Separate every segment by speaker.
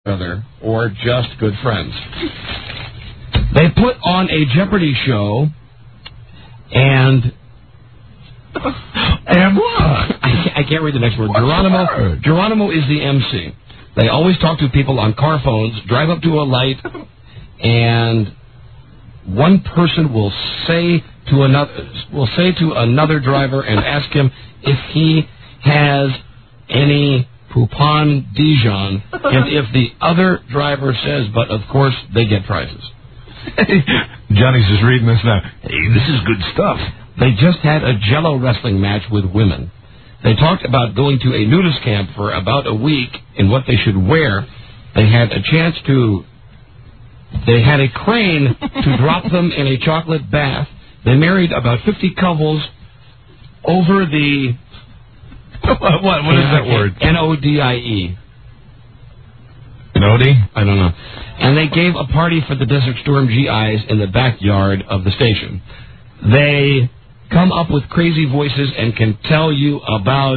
Speaker 1: other or just good friends. They put on a Jeopardy show, and what? I can't read the next word. Geronimo is the MC. They always talk to people on car phones, drive up to a light, and one person will say to another driver and ask him if he has any Poupon Dijon, and if the other driver says, but of course they get prizes.
Speaker 2: Johnny's just reading this now. Hey, this is good stuff.
Speaker 1: They just had a Jello wrestling match with women. They talked about going to a nudist camp for about a week and what they should wear. They had a crane to drop them in a chocolate bath. They married about 50 couples over the...
Speaker 2: What is that word?
Speaker 1: Nodie.
Speaker 2: Nodie?
Speaker 1: I don't know. And they gave a party for the Desert Storm GIs in the backyard of the station. They come up with crazy voices and can tell you about...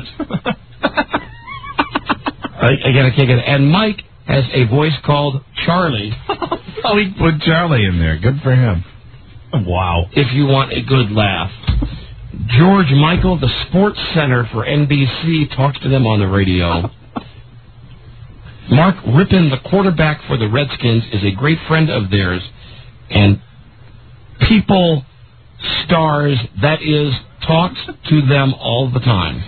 Speaker 1: Again, I can't get it. And Mike has a voice called Charlie.
Speaker 2: Oh, he put Charlie in there. Good for him. Wow.
Speaker 1: If you want a good laugh. George Michael, the sports center for NBC, talks to them on the radio. Mark Rippon, the quarterback for the Redskins, is a great friend of theirs. And People Stars, that is, talks to them all the time.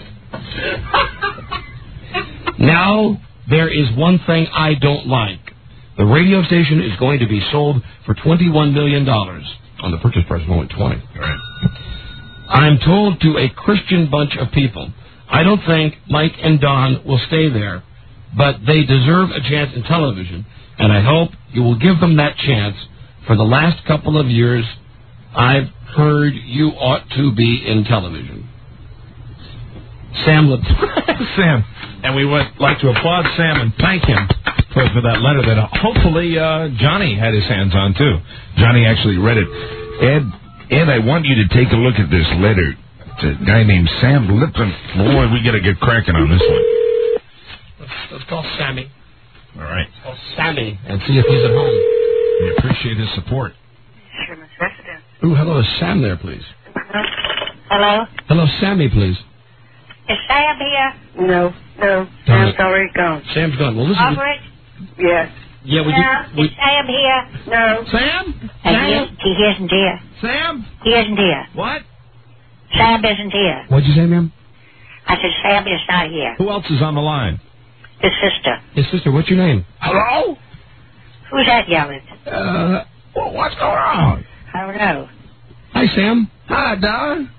Speaker 1: Now, there is one thing I don't like. The radio station is going to be sold for $21 million. On the purchase price of only $20.
Speaker 2: All right.
Speaker 1: I'm told to a Christian bunch of people. I don't think Mike and Don will stay there, but they deserve a chance in television, and I hope you will give them that chance. For the last couple of years, I've heard you ought to be in television. Sam.
Speaker 2: And we would like to applaud Sam and thank him for that letter that hopefully Johnny had his hands on, too. Johnny actually read it. Ed, I want you to take a look at this letter. It's a guy named Sam Lipton. Boy, we got to get cracking on this one.
Speaker 1: Let's call Sammy.
Speaker 2: All right.
Speaker 1: Let's call Sammy and see if he's at home.
Speaker 2: We appreciate his support.
Speaker 3: Sherman's residence.
Speaker 1: Ooh, hello. Is Sam there, please?
Speaker 3: Hello?
Speaker 1: Hello, Sammy, please.
Speaker 3: Is Sam here? No. Sam's already gone.
Speaker 1: Sam's gone. Well, listen.
Speaker 3: Alfred? Yes.
Speaker 1: Yeah,
Speaker 3: is Sam here? No.
Speaker 1: Sam?
Speaker 3: He isn't here.
Speaker 1: Sam?
Speaker 3: He isn't here.
Speaker 1: What?
Speaker 3: Sam isn't here.
Speaker 1: What'd you say, ma'am?
Speaker 3: I said Sam is not here.
Speaker 2: Who else is on the line?
Speaker 3: His sister.
Speaker 1: His sister, what's your name?
Speaker 2: Hello?
Speaker 3: Who's that yelling?
Speaker 2: What's going on?
Speaker 3: I don't know.
Speaker 1: Hi, Sam.
Speaker 2: Hi, Don.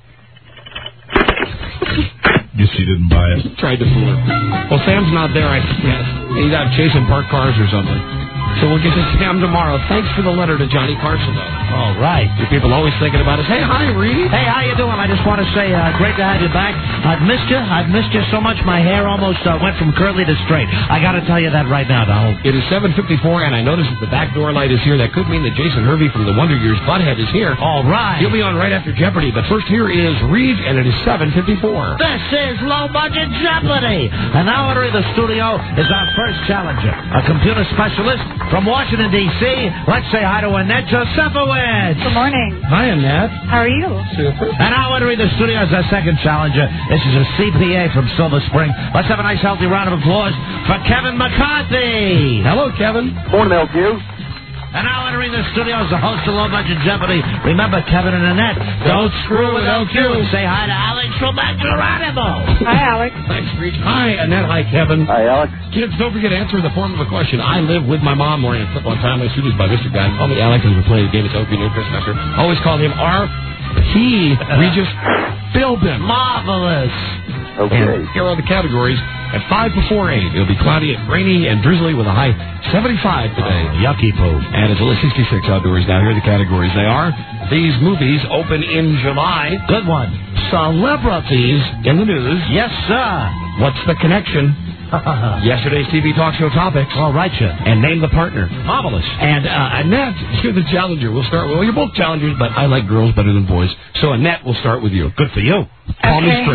Speaker 2: Guess she didn't buy it.
Speaker 1: Tried to fool her. Well, Sam's not there, I guess. He's out chasing parked cars or something. So we'll get to Sam tomorrow. Thanks for the letter to Johnny Carson, though.
Speaker 4: All right.
Speaker 1: You people always thinking about us. Hey, hi, Reed.
Speaker 4: Hey, how you doing? I just want to say, great to have you back. I've missed you. I've missed you so much. My hair almost went from curly to straight. I got to tell you that right now, Donald.
Speaker 1: It is 7:54, and I noticed that the back door light is here. That could mean that Jason Hervey from the Wonder Years Butthead is here.
Speaker 4: All right.
Speaker 1: He'll be on right after Jeopardy. But first, here is Reed, and it is 7:54.
Speaker 4: This is Low Budget Jeopardy. And now entering the studio is our first challenger, a computer specialist from Washington, D.C. Let's say hi to Annette Josefowicz.
Speaker 5: Good morning.
Speaker 1: Hi, Annette.
Speaker 5: How are you?
Speaker 1: Super.
Speaker 4: And now entering the studio is our second challenger. This is a CPA from Silver Spring. Let's have a nice, healthy round of applause for Kevin McCarthy.
Speaker 1: Hello, Kevin.
Speaker 6: Morning, LQ.
Speaker 4: And now entering the studio is the host of Low Budget Jeopardy. Remember, Kevin and Annette, don't screw with LQ. Say hi to Alex from Geronimo.
Speaker 5: Hi, Alex.
Speaker 1: Thanks, Reed. Hi, Annette. Hi, Kevin.
Speaker 6: Hi, Alex.
Speaker 1: Kids, don't forget to answer the form of a question. I live with my mom wearing a clip-on tie. My suit is by Mr. Guy. Call me Alex as we're playing the game. It's LQ New Chris Messer. Always call him R.P. Regis Philbin.
Speaker 4: Marvelous.
Speaker 6: Okay.
Speaker 1: And here are the categories. At 5 before 8, it'll be cloudy and rainy and drizzly with a high 75 today.
Speaker 4: Yucky poo.
Speaker 1: And it's only 66 outdoors now. Here are the categories. They are, these movies open in July.
Speaker 4: Good one.
Speaker 1: Celebrities in the news.
Speaker 4: Yes, sir.
Speaker 1: What's the connection? Yesterday's TV talk show topics.
Speaker 4: All right, you.
Speaker 1: And name the partner.
Speaker 4: Marvelous.
Speaker 1: And Annette, you're the challenger. We'll start with, well, you're both challengers, but I like girls better than boys. So Annette, we'll start with you.
Speaker 4: Good for you.
Speaker 1: Call me straight.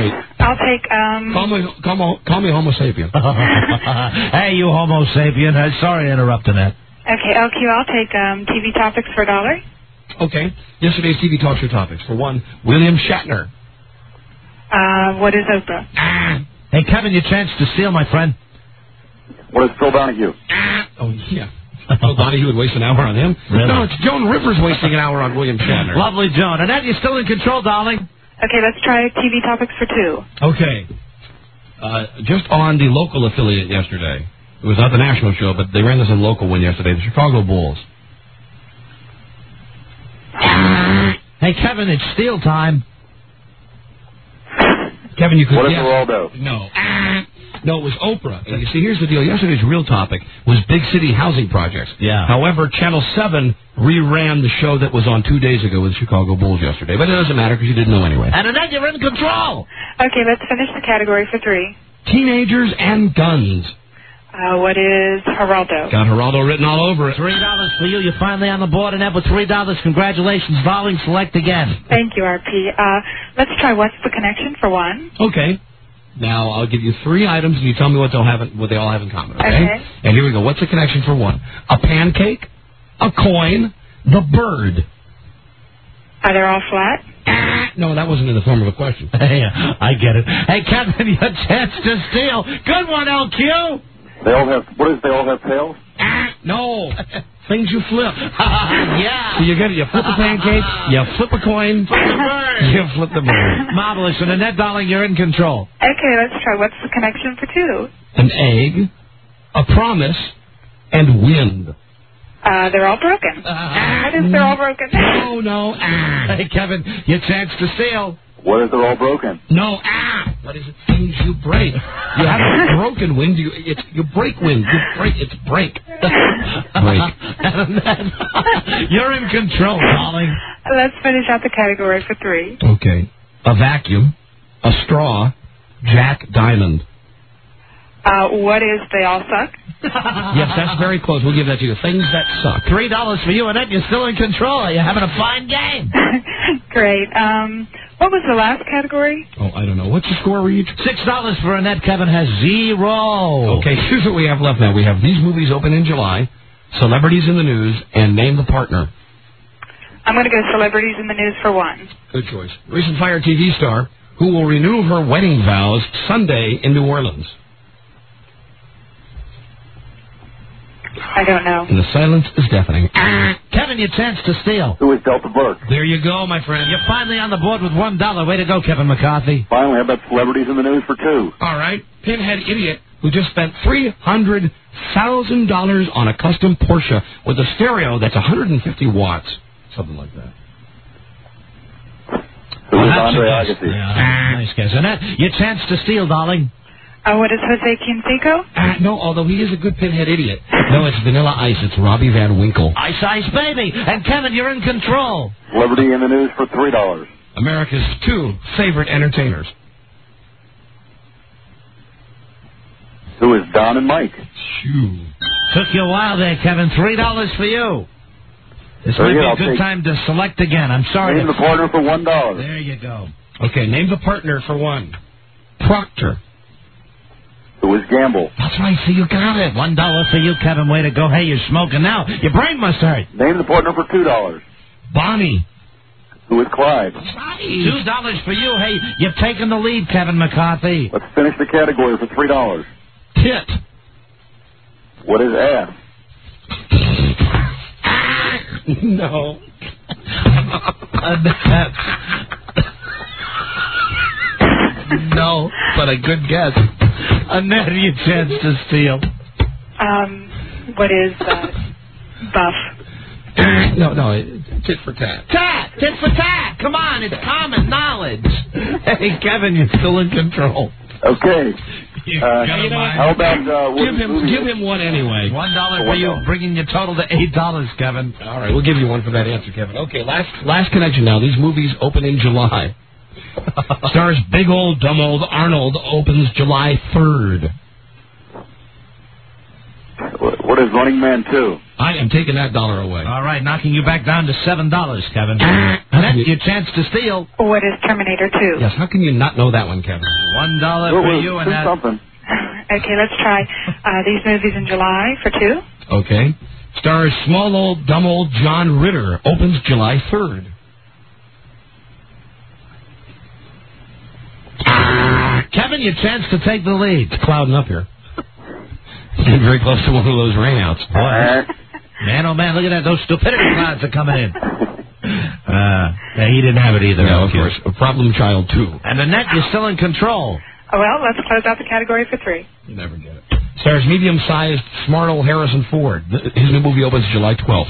Speaker 3: I'll take,
Speaker 1: Call me Homo sapien.
Speaker 4: Hey, you Homo sapien. Sorry to interrupt, Annette.
Speaker 3: Okay, LQ, I'll take TV topics for $1.
Speaker 1: Okay. Yesterday's TV talk show topics. For one, William Shatner.
Speaker 3: What is Oprah?
Speaker 4: Hey, Kevin, your chance to steal, my friend.
Speaker 5: What is Phil Donahue?
Speaker 1: Oh, yeah. Oh, Donahue would waste an hour on him?
Speaker 4: Really?
Speaker 1: No, it's Joan Rivers wasting an hour on William Shatner.
Speaker 4: Lovely, Joan. Annette, you're still in control, darling.
Speaker 3: Okay, let's try TV topics for $2.
Speaker 1: Okay. Just on the local affiliate yesterday. It was not the national show, but they ran this on local one yesterday. The Chicago Bulls.
Speaker 4: Hey, Kevin, it's steal time.
Speaker 1: Kevin, you could
Speaker 5: What is
Speaker 1: guess.
Speaker 5: Geraldo?
Speaker 1: No. No, it was Oprah. And you see, here's the deal. Yesterday's real topic was big city housing projects.
Speaker 4: Yeah.
Speaker 1: However, Channel 7 reran the show that was on 2 days ago with the Chicago Bulls yesterday. But it doesn't matter because you didn't know anyway.
Speaker 4: And Annette, you're in control.
Speaker 3: Okay, let's finish the category for $3.
Speaker 1: Teenagers and guns.
Speaker 3: What is Geraldo?
Speaker 1: Got Geraldo written all over it.
Speaker 4: $3 for you. You're finally on the board, Annette, with $3. Congratulations, darling. Select again.
Speaker 3: Thank you, RP. Let's try What's the Connection for $1.
Speaker 1: Okay. Now, I'll give you 3 items, and you tell me what they all have in common, okay?
Speaker 3: Okay.
Speaker 1: And here we go. What's the connection for 1? A pancake, a coin, the bird.
Speaker 3: Are they all flat?
Speaker 1: No, that wasn't in the form of a question.
Speaker 4: Hey, I get it. Hey, Kevin, your chance to steal. Good one, LQ.
Speaker 5: They all have tails?
Speaker 1: No. Things you flip.
Speaker 4: Yeah.
Speaker 1: So you get it. You flip a pancake, you flip a coin, you flip the bird.
Speaker 4: Marvelous. And Annette, darling, you're in control.
Speaker 3: Okay, let's try What's the Connection for $2.
Speaker 1: An egg, a promise, and wind.
Speaker 3: They're all broken. What is they're all broken?
Speaker 1: No.
Speaker 4: Hey, Kevin, your chance to steal.
Speaker 5: What is they're all broken?
Speaker 1: No. What is it? Things you break. You have a broken wind. You break wind. You break. It's break. Break.
Speaker 4: You're in control, darling.
Speaker 3: Let's finish out the category for $3.
Speaker 1: Okay. A vacuum, a straw, Jack Diamond.
Speaker 3: What is They All Suck?
Speaker 1: Yes, that's very close. We'll give that to you. Things that suck.
Speaker 4: $3 for you, Annette. You're still in control. You're having a fine game.
Speaker 3: Great. What was the last category?
Speaker 1: Oh, I don't know. What's the score, Reed?
Speaker 4: $6 for Annette. Kevin has 0.
Speaker 1: Okay, here's what we have left now. We have these movies open in July, celebrities in the news, and name the partner.
Speaker 3: I'm going to go Celebrities in the News for $1.
Speaker 1: Good choice. Recent Fire TV star who will renew her wedding vows Sunday in New Orleans.
Speaker 3: I don't know.
Speaker 1: And the silence is deafening.
Speaker 4: Kevin, your chance to steal.
Speaker 5: Who is Delta Burke?
Speaker 1: There you go, my friend.
Speaker 4: You're finally on the board with $1. Way to go, Kevin McCarthy.
Speaker 5: Finally, how about Celebrities in the News for $2?
Speaker 1: All right. Pinhead idiot who just spent $300,000 on a custom Porsche with a stereo that's 150 watts. Something like that.
Speaker 5: Who is
Speaker 4: That's
Speaker 5: Andre
Speaker 4: a guess.
Speaker 5: Agassi?
Speaker 4: Yeah, nice guess. Annette, your chance to steal, darling.
Speaker 3: What is Jose Canseco?
Speaker 1: No, although he is a good pinhead idiot. No, it's Vanilla Ice. It's Robbie Van Winkle.
Speaker 4: Ice Ice Baby. And Kevin, you're in control.
Speaker 5: Celebrity in the News for $3.
Speaker 1: America's 2 favorite entertainers.
Speaker 5: Who is Don and Mike?
Speaker 1: Shoo.
Speaker 4: Took you a while there, Kevin. $3 for you. This might be a good time to select again. I'm sorry.
Speaker 5: Name the partner for $1.
Speaker 4: There you go.
Speaker 1: Okay, name the partner for 1. Proctor.
Speaker 5: Who is Gamble?
Speaker 4: That's right. See, you got it. $1 for you, Kevin. Way to go. Hey, you're smoking now. Your brain must hurt.
Speaker 5: Name the partner for $2.
Speaker 1: Bonnie.
Speaker 5: Who is Clyde?
Speaker 4: $2 for you. Hey, you've taken the lead, Kevin McCarthy.
Speaker 5: Let's finish the category for $3.
Speaker 1: Tit.
Speaker 5: What is ass?
Speaker 1: No. No, but a good guess.
Speaker 4: Annette, your chance to steal.
Speaker 3: What is Buff?
Speaker 1: No, tit for tat.
Speaker 4: Tat! Tit for tat! Come on, it's common knowledge. Hey, Kevin, you're still in control.
Speaker 5: Okay. How about
Speaker 1: give him one anyway.
Speaker 4: $1 for you, bringing your total to $8, Kevin.
Speaker 1: All right, we'll give you one for that answer, Kevin. Okay, last connection now. These movies open in July. Stars Big Old Dumb Old Arnold opens July 3rd.
Speaker 5: What is Running Man 2?
Speaker 1: I am taking that dollar away.
Speaker 4: All right, knocking you back down to $7, Kevin. That's your chance to steal.
Speaker 3: What is Terminator 2?
Speaker 1: Yes, how can you not know that one, Kevin?
Speaker 4: $1 for you and that.
Speaker 5: Something.
Speaker 3: Okay, let's try these movies in July for 2.
Speaker 1: Okay. Stars small old, dumb old John Ritter. Opens July 3rd.
Speaker 4: Kevin, your chance to take the lead.
Speaker 1: It's clouding up here. Getting very close to one of those rainouts.
Speaker 4: Man, oh man, look at that. Those stupidity clouds are coming in. He didn't have it either.
Speaker 1: No, of course. A problem child, too.
Speaker 4: And Annette, you're still in control.
Speaker 3: Oh, well, let's close out the category for 3.
Speaker 1: You never get it. Stars medium-sized, smart old Harrison Ford. His new movie opens July 12th.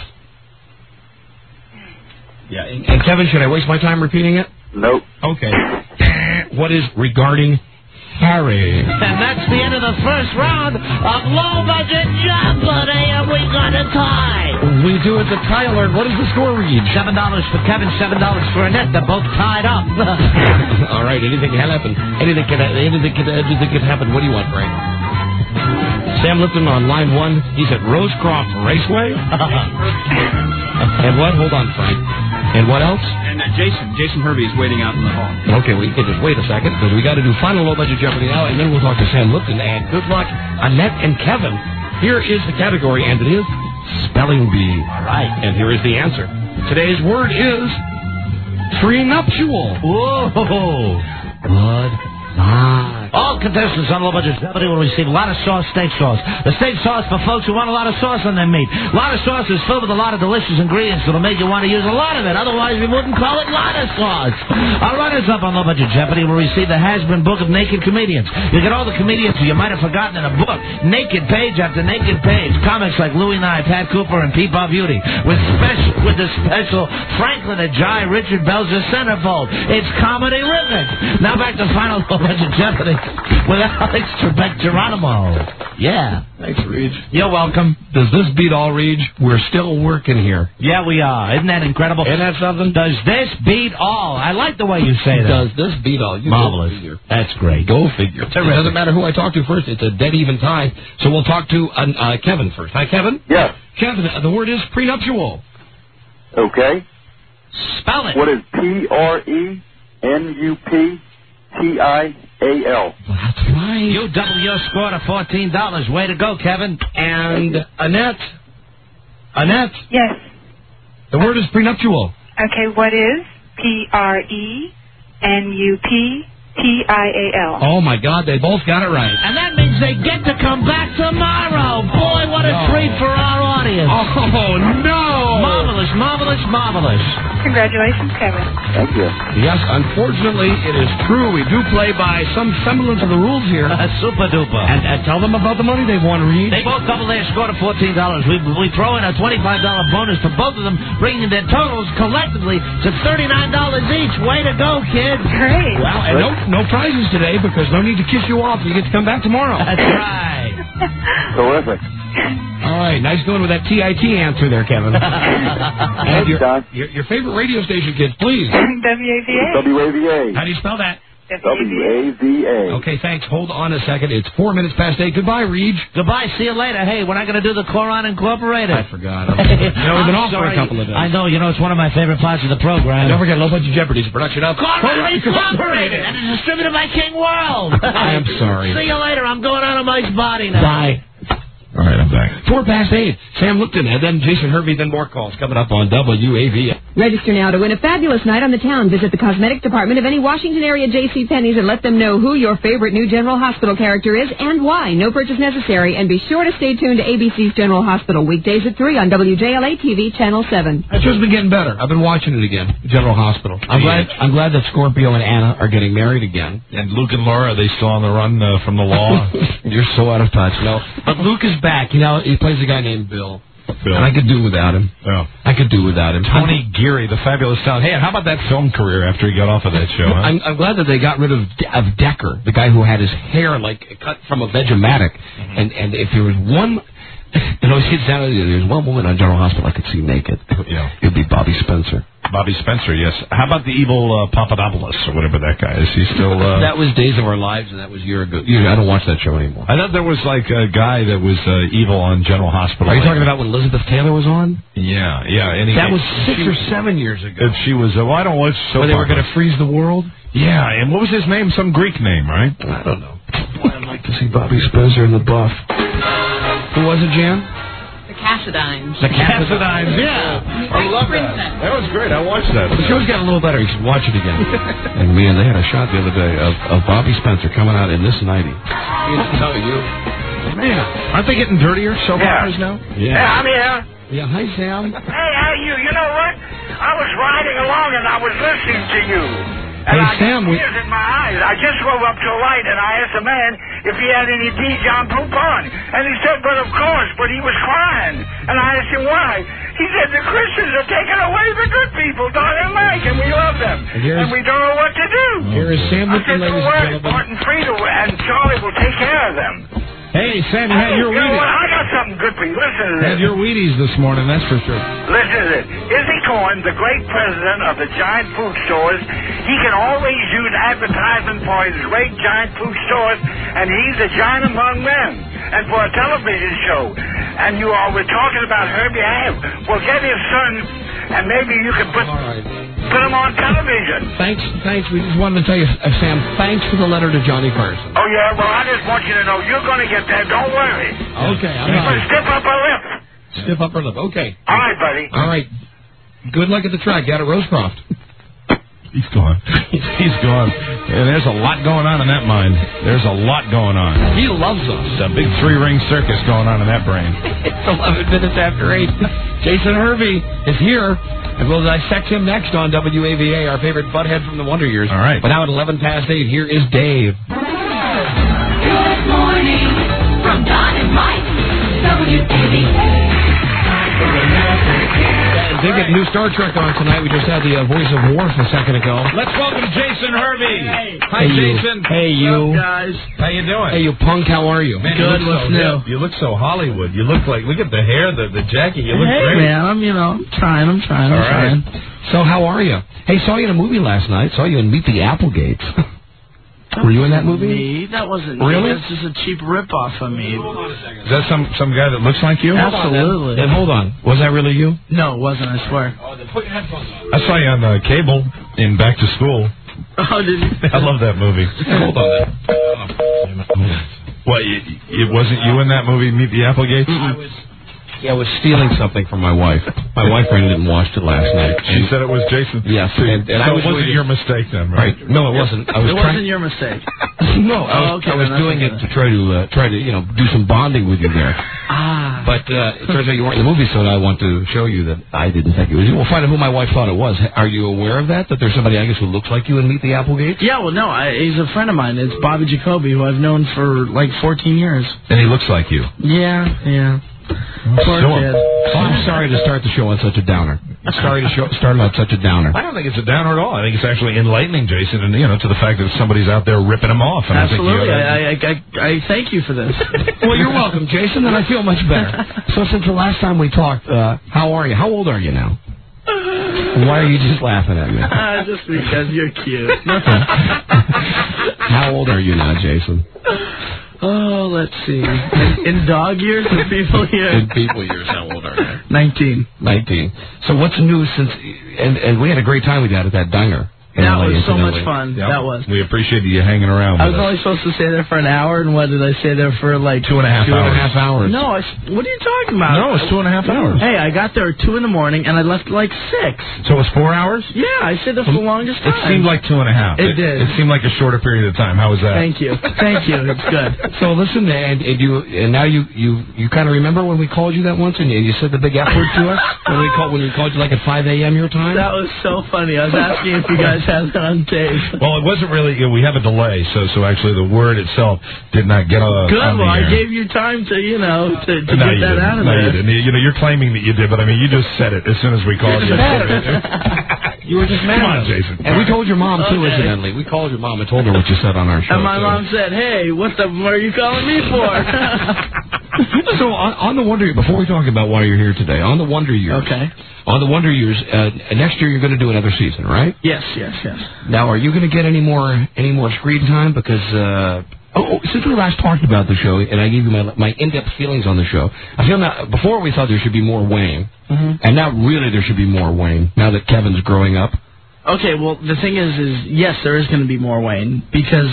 Speaker 1: Yeah, and Kevin, should I waste my time repeating it?
Speaker 5: Nope.
Speaker 1: Okay. What is Regarding Harry?
Speaker 4: And that's the end of the first round of Low Budget Jeopardy, and we got a tie.
Speaker 1: We do it the tie alert. What does the score read?
Speaker 4: $7 for Kevin, $7 for Annette. They're both tied up.
Speaker 1: All right, anything can happen. Anything can happen. What do you want, Frank? Sam Lipton on line 1. He's at Rosecroft Raceway. And what? Hold on, Frank. And what else?
Speaker 6: And Jason Hervey is waiting out in the hall.
Speaker 1: Okay, we can just wait a second because we got to do final Low Budget Jeopardy now, and then we'll talk to Sam Lipton. And good luck, Annette and Kevin. Here is the category, and it is Spelling Bee.
Speaker 4: All right.
Speaker 1: And here is the answer. Today's word is prenuptial.
Speaker 4: Whoa.
Speaker 1: Good luck.
Speaker 4: All contestants on Low Budget Jeopardy will receive a lot of sauce, steak sauce. The steak sauce for folks who want a lot of sauce on their meat. A lot of sauce is filled with a lot of delicious ingredients that'll make you want to use a lot of it. Otherwise, we wouldn't call it lot of sauce. Our runners-up on Low Budget Jeopardy will receive the Hasbro book of naked comedians. You get all the comedians who you might have forgotten in a book. Naked page after naked page. Comics like Louis Nye, Pat Cooper, and Peepaw Beauty. With the special Franklin Ajay, Richard Belzer centerfold. It's comedy rivet. Now back to final Low Budget Jeopardy with Alex Trebek Geronimo. Yeah.
Speaker 1: Thanks, Reed.
Speaker 4: You're welcome.
Speaker 1: Does this beat all, Reed? We're still working here.
Speaker 4: Yeah, we are. Isn't that incredible?
Speaker 1: Isn't that something?
Speaker 4: Does this beat all? I like the way you say that.
Speaker 1: Does this beat all? You
Speaker 4: Marvelous.
Speaker 1: Go figure.
Speaker 4: That's great.
Speaker 1: Go figure. It doesn't matter who I talk to first. It's a dead even tie. So we'll talk to Kevin first. Hi, Kevin.
Speaker 5: Yes.
Speaker 1: Kevin, the word is prenuptial.
Speaker 5: Okay.
Speaker 4: Spell it.
Speaker 5: What is PRENUPTIAL?
Speaker 1: That's right.
Speaker 4: You double your score to $14. Way to go, Kevin.
Speaker 1: And Annette. Annette.
Speaker 3: Yes.
Speaker 1: The word is prenuptial.
Speaker 3: Okay, what is PRENUPTIAL?
Speaker 1: Oh, my God. They both got it right.
Speaker 4: And that means they get to come back tomorrow. Boy, what a treat for our audience.
Speaker 1: Oh, no.
Speaker 4: Marvelous, marvelous, marvelous.
Speaker 3: Congratulations, Kevin.
Speaker 5: Thank you.
Speaker 1: Yes, unfortunately, it is true. We do play by some semblance of the rules here.
Speaker 4: Super duper.
Speaker 1: And tell them about the money they've won, Reed.
Speaker 4: They both double their score to $14. We throw in a $25 bonus for both of them, bringing their totals collectively to $39 each. Way to go, kids.
Speaker 3: Great.
Speaker 1: Well, and no prizes today because no need to kiss you off. You get to come back tomorrow.
Speaker 4: That's right.
Speaker 5: Terrific.
Speaker 1: All right, nice going with that TIT answer there, Kevin. And your favorite radio station, kids, please.
Speaker 3: WAVA.
Speaker 5: WAVA.
Speaker 1: How do you spell that?
Speaker 5: WAVA.
Speaker 1: Okay, thanks. Hold on a second. It's 4 minutes past 8. Goodbye, Reed.
Speaker 4: Goodbye. See you later. Hey, we're not going to do the Coron Incorporated.
Speaker 1: I forgot. We've been off for a couple of days.
Speaker 4: I know. It's one of my favorite parts of the program.
Speaker 1: And don't forget, Low Budget Jeopardy's a production of
Speaker 4: Coron Incorporated. And it's distributed by King World.
Speaker 1: I am sorry.
Speaker 4: See you later. I'm going out of Mike's body now.
Speaker 1: Bye.
Speaker 2: All right, I'm back.
Speaker 1: 4 past 8. Sam Lipton, and then Jason Hervey, then more calls coming up on WAV.
Speaker 7: Register now to win a fabulous night on the town. Visit the cosmetic department of any Washington area JCPenney's and let them know who your favorite new General Hospital character is and why. No purchase necessary. And be sure to stay tuned to ABC's General Hospital weekdays at 3 on WJLA TV Channel 7.
Speaker 1: It's just been getting better. I've been watching it again. General Hospital. I'm glad that Scorpio and Anna are getting married again.
Speaker 2: And Luke and Laura, are they still on the run from the law?
Speaker 1: You're so out of touch. No, but Luke is back. He plays a guy named Bill. And I could do without him.
Speaker 2: Oh.
Speaker 1: I could do without him.
Speaker 2: Tony Geary, the fabulous talent. Hey, and how about that film career after he got off of that show? Huh?
Speaker 1: I'm glad that they got rid of Decker, the guy who had his hair cut from a Vegematic. And if there was one, there's one woman on General Hospital I could see naked.
Speaker 2: Yeah.
Speaker 1: It'd be Bobby Spencer.
Speaker 2: Bobby Spencer, yes. How about the evil Papadopoulos or whatever that guy is? He's still...
Speaker 1: That was Days of Our Lives, and that was a year ago. I don't watch that show anymore.
Speaker 2: I thought there was like a guy that was evil on General Hospital.
Speaker 1: Are you talking about when Elizabeth Taylor was on?
Speaker 2: Yeah. And
Speaker 1: that was 6 or 7 years ago.
Speaker 2: She was, I don't watch so
Speaker 1: Where they were going to freeze the world?
Speaker 2: Yeah, and what was his name? Some Greek name, right?
Speaker 1: I don't know. Boy, I'd like to see Bobby Spencer in the buff. Who was it, Jan?
Speaker 8: The Cassidines.
Speaker 1: The Cassidines, yeah.
Speaker 2: I love that. That was great. I watched that.
Speaker 1: The show's gotten a little better. You should watch it again. And man, they had a shot the other day of Bobby Spencer coming out in this 90.
Speaker 2: Man, aren't they getting dirtier soap operas now?
Speaker 3: Yeah, I'm here.
Speaker 1: Yeah, hi, Sam.
Speaker 3: Hey, how are you? You know what? I was riding along and I was listening to you. And I
Speaker 1: Sam,
Speaker 3: got tears in my eyes. I just drove up to a light and I asked a man if he had any D. John poop on. And he said, but of course, but he was crying. And I asked him why. He said, the Christians are taking away the good people, Don and Mike, and we love them. And we don't know what to do.
Speaker 1: Here is Sam with the ladies and gentlemen.
Speaker 3: Martin Friedel and Charlie will take care of them.
Speaker 2: Hey, Sam, you had your
Speaker 3: You know
Speaker 2: Wheaties.
Speaker 3: what? I got something good for you. Listen to this.
Speaker 2: Had your Wheaties this morning, that's for sure.
Speaker 3: Listen to this. Izzy Cohen, the great president of the giant food stores, he can always use advertisement for his great giant food stores, and he's a giant among men. And for a television show, and we're talking about Herbie Have. Well, get his son, and maybe you can put him on television.
Speaker 1: Thanks. We just wanted to tell you, Sam, thanks for the letter to Johnny Carson.
Speaker 3: Oh, yeah? Well, I just want you to know you're going to get there. Don't worry.
Speaker 1: Okay, I'm
Speaker 3: But
Speaker 1: not.
Speaker 3: stiff upper lip.
Speaker 1: Stiff upper lip. Okay.
Speaker 3: All right, buddy.
Speaker 1: All right. Good luck at the track. Got it, Rosecroft.
Speaker 2: He's gone. He's gone. Yeah, there's a lot going on in that mind. There's a lot going on.
Speaker 1: He loves us.
Speaker 2: It's a big three-ring circus going on in that brain.
Speaker 1: It's 11 minutes after 8. Jason Hervey is here, and we'll dissect him next on WAVA, our favorite butthead from the Wonder Years.
Speaker 2: All right.
Speaker 1: But now at 11 past 8, here is Dave.
Speaker 9: Good morning from Don and Mike. WAVA.
Speaker 1: They get new Star Trek on tonight. We just had the voice of Worf a second ago.
Speaker 2: Let's welcome Jason Hervey.
Speaker 6: Hey.
Speaker 2: Hi, Jason.
Speaker 1: Hey, you.
Speaker 6: What's up, guys?
Speaker 2: How you doing?
Speaker 1: Hey, you punk. How are you?
Speaker 2: Man,
Speaker 6: Good,
Speaker 2: you look
Speaker 6: what's
Speaker 2: so
Speaker 6: new?
Speaker 2: hip. You look so Hollywood. You look at the hair, the jacket. You look great.
Speaker 6: Man, I'm trying.
Speaker 2: All right.
Speaker 1: So how are you? Hey, saw you in a movie last night. Saw you in Meet the Applegates. Were you in that movie?
Speaker 6: Me? That wasn't
Speaker 1: Really?
Speaker 6: me. That's just a cheap ripoff of me.
Speaker 2: Is that some guy that looks like you?
Speaker 6: Absolutely.
Speaker 1: Then hold on. Was that really you?
Speaker 6: No, it wasn't, I swear.
Speaker 2: I saw you on cable in Back to School.
Speaker 6: Oh, did you?
Speaker 2: I love that movie.
Speaker 1: Hold on.
Speaker 2: What? It wasn't you in that movie, Meet the Applegates?
Speaker 1: I was stealing something from my wife. My wife ran in and washed it last night.
Speaker 2: She said it was Jason.
Speaker 1: Yes, and
Speaker 2: so
Speaker 1: I was
Speaker 2: it wasn't
Speaker 1: waiting-
Speaker 2: your mistake then, right?
Speaker 1: No, it wasn't. I was
Speaker 6: It
Speaker 1: trying.
Speaker 6: wasn't your mistake.
Speaker 1: No, I was
Speaker 6: then
Speaker 1: doing
Speaker 6: that's
Speaker 1: it to try to do some bonding with you there.
Speaker 6: Ah.
Speaker 1: But it turns out you weren't in the movie, so I want to show you that I didn't think it was you. We'll find out who my wife thought it was. Are you aware of that? That there's somebody, I guess, who looks like you in Meet the Applegates?
Speaker 6: Yeah, well, no, he's a friend of mine. It's Bobby Jacoby, who I've known for like 14 years.
Speaker 2: And he looks like you.
Speaker 6: Yeah. Poor
Speaker 2: Sure.
Speaker 6: kid.
Speaker 1: Oh, I'm sorry to start the show on such a downer. Sorry to start on such a downer.
Speaker 2: I don't think it's a downer at all. I think it's actually enlightening, Jason, and to the fact that somebody's out there ripping him off. And
Speaker 6: Absolutely.
Speaker 2: I think
Speaker 6: I thank you for this.
Speaker 1: Well, you're welcome, Jason, and I feel much better. So since the last time we talked, how are you? How old are you now? Why are you just laughing at me?
Speaker 6: Just because you're cute.
Speaker 1: How old are you now, Jason?
Speaker 6: Oh, let's see. In dog years or people years?
Speaker 1: In people years, how old are you?
Speaker 6: 19.
Speaker 1: 19. So what's new since... And we had a great time with that at that diner.
Speaker 6: That was so much fun.
Speaker 2: Yep.
Speaker 6: That was.
Speaker 2: We appreciated you hanging around
Speaker 6: I
Speaker 2: with
Speaker 6: was only supposed to stay there for an hour, and what did I stay there for, like...
Speaker 2: 2.5 hours.
Speaker 1: 2.5 hours.
Speaker 6: No, what are you talking about?
Speaker 2: No, it's 2.5 hours.
Speaker 6: Hey, I got there at 2 in the morning, and I left at like 6.
Speaker 2: So it was 4 hours?
Speaker 6: Yeah, I stayed there for the longest time.
Speaker 2: It seemed like 2.5.
Speaker 6: It did.
Speaker 2: It seemed like a shorter period of time. How was that?
Speaker 6: Thank you. It's good.
Speaker 1: So listen, and now you kind of remember when we called you that once, and you said the big F word to us when we called you like at 5 a.m. your time.
Speaker 6: That was so funny. I was asking if you guys had that on tape.
Speaker 2: Well, it wasn't really. We have a delay, so actually the word itself did not get on
Speaker 6: Good.
Speaker 2: the
Speaker 6: Well,
Speaker 2: air.
Speaker 6: I gave you time to
Speaker 2: No,
Speaker 6: get
Speaker 2: you
Speaker 6: that
Speaker 2: didn't.
Speaker 6: out of
Speaker 2: No,
Speaker 6: there.
Speaker 2: you didn't. You're claiming that you did, but I mean, you just said it as soon as we called you.
Speaker 1: You were just mad.
Speaker 2: Come on,
Speaker 1: at us.
Speaker 2: Jason.
Speaker 1: And we told your mom too,
Speaker 6: Okay.
Speaker 1: incidentally. We called your mom and told her what you said on our show.
Speaker 6: And my mom said, "Hey, what are you calling me for?"
Speaker 1: So on the Wonder Years, before we talk about why you're here today, on the Wonder Years.
Speaker 6: Okay.
Speaker 1: On the Wonder Years, next year you're going to do another season, right?
Speaker 6: Yes.
Speaker 1: Now, are you going to get any more screen time? Because since we last talked about the show, and I gave you my in-depth feelings on the show, I feel now before we thought there should be more Wayne, and now really there should be more Wayne. Now that Kevin's growing up.
Speaker 6: Okay. Well, the thing is yes, there is going to be more Wayne because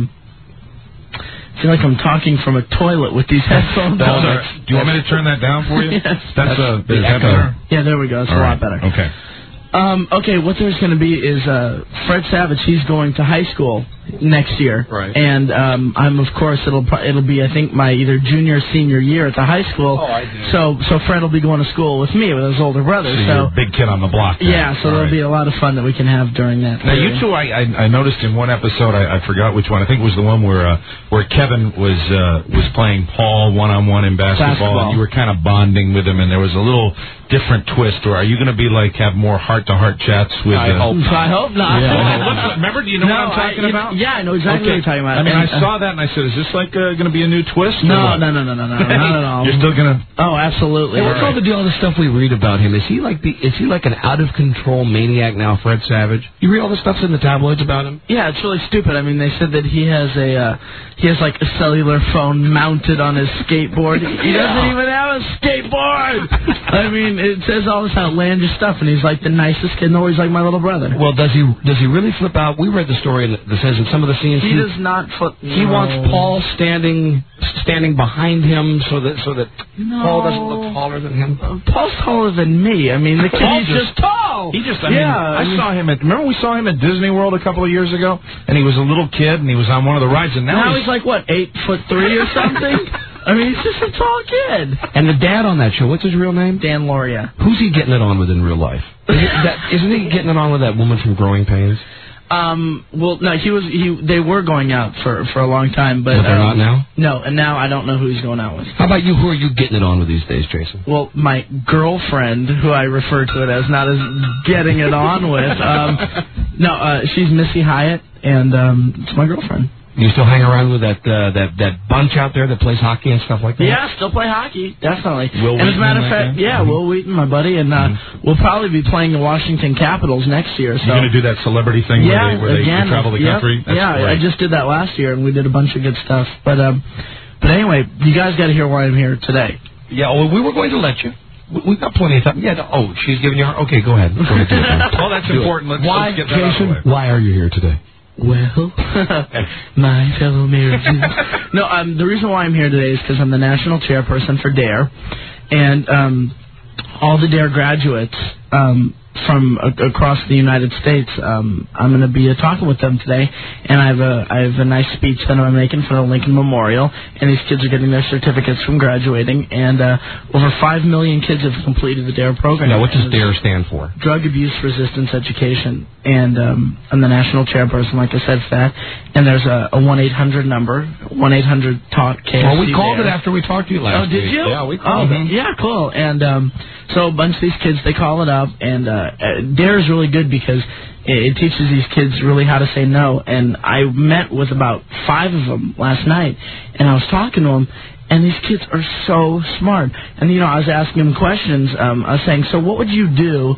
Speaker 6: I feel like I'm talking from a toilet with these headphones on.
Speaker 2: Do you want me to turn that down for you?
Speaker 6: Yes.
Speaker 2: That's
Speaker 1: the
Speaker 2: that
Speaker 1: echo.
Speaker 2: better?
Speaker 6: Yeah, there we go. It's a lot better.
Speaker 2: Okay.
Speaker 6: Okay, what there's going to be is Fred Savage. He's going to high school next year,
Speaker 1: right?
Speaker 6: And I'm, of course, it'll be I think my either junior or senior year at the high school.
Speaker 1: Oh, I do.
Speaker 6: So Fred will be going to school with me with his older brother.
Speaker 2: So you're a big kid on the block. Then.
Speaker 6: Yeah, so there'll be a lot of fun that we can have during that.
Speaker 2: Now you two, I noticed in one episode, I forgot which one. I think it was the one where Kevin was playing Paul one-on-one in basketball. And you were kind of bonding with him, and there was a little different twist. Or are you going to be have more heart-to-heart chats with?
Speaker 6: I hope not.
Speaker 2: Yeah. Remember? Do you know what I'm talking about?
Speaker 6: Yeah, I know exactly what you're talking about.
Speaker 2: I mean, I saw that and I said, "Is this going to be a new twist?"
Speaker 6: No, not at all.
Speaker 2: You're still going to?
Speaker 6: Oh, absolutely.
Speaker 1: Hey, what's all the deal? All the stuff we read about him. Is he like an out-of-control maniac now, Fred Savage? You read all the stuff in the tabloids about him?
Speaker 6: Yeah, it's really stupid. I mean, they said that he has a cellular phone mounted on his skateboard. He doesn't even have a skateboard. I mean, it says all this outlandish stuff, and he's like the nicest kid, and always like my little brother.
Speaker 1: Well, does he really flip out? We read the story that says in some of the scenes
Speaker 6: he does not flip.
Speaker 1: He wants Paul standing behind him so that Paul doesn't look taller than him.
Speaker 6: Paul's taller than me. I mean, the kid he's just tall.
Speaker 2: I saw him remember we saw him at Disney World a couple of years ago, and he was a little kid, and he was on one of the rides, and now
Speaker 6: he's like, what, 8'3" or something? I mean, he's just a tall kid.
Speaker 1: And the dad on that show, what's his real name?
Speaker 6: Dan Loria.
Speaker 1: Who's he getting it on with in real life? Isn't he getting it on with that woman from Growing Pains?
Speaker 6: Well, no, they were going out for a long time, but
Speaker 1: they're not now?
Speaker 6: No, and now I don't know who he's going out with.
Speaker 1: How about you? Who are you getting it on with these days, Jason?
Speaker 6: Well, my girlfriend, who I refer to it as, not as getting it on with. She's Missy Hyatt, and it's my girlfriend.
Speaker 1: You still hang around with that bunch out there that plays hockey and stuff like that?
Speaker 6: Yeah, still play hockey, definitely.
Speaker 2: Will
Speaker 6: and as a matter of
Speaker 2: Wheaton,
Speaker 6: fact, Will Wheaton, my buddy, and we'll probably be playing the Washington Capitals next year. So.
Speaker 2: You're going to do that celebrity thing where they travel the country?
Speaker 6: That's great. I just did that last year, and we did a bunch of good stuff. But anyway, you guys got to hear why I'm here today.
Speaker 1: Yeah, well, we were going to let you. We've got plenty of time. Yeah. She's giving you her. Okay, go ahead. Well,
Speaker 2: that's important. Let's get that out of the way.
Speaker 1: Why are you here today?
Speaker 6: Well, my fellow Americans. No, the reason why I'm here today is because I'm the national chairperson for DARE, and all the DARE graduates from across the United States. I'm going to be talking with them today, and I have a nice speech that I'm making for the Lincoln Memorial, and these kids are getting their certificates from graduating, and over 5 million kids have completed the DARE program.
Speaker 1: Now, what does DARE stand for?
Speaker 6: Drug Abuse Resistance Education, and I'm the national chairperson, like I said, for that, and there's a 1-800 number, 1-800-TALK-KSC.
Speaker 1: Well, we called it after we talked to you last week.
Speaker 6: Oh, did you?
Speaker 1: Yeah, we called it.
Speaker 6: Yeah, cool. And so a bunch of these kids, they call it up, and DARE is really good because it teaches these kids really how to say no. And I met with about 5 of them last night, and I was talking to them, and these kids are so smart. And, I was asking them questions. I was saying, so what would you do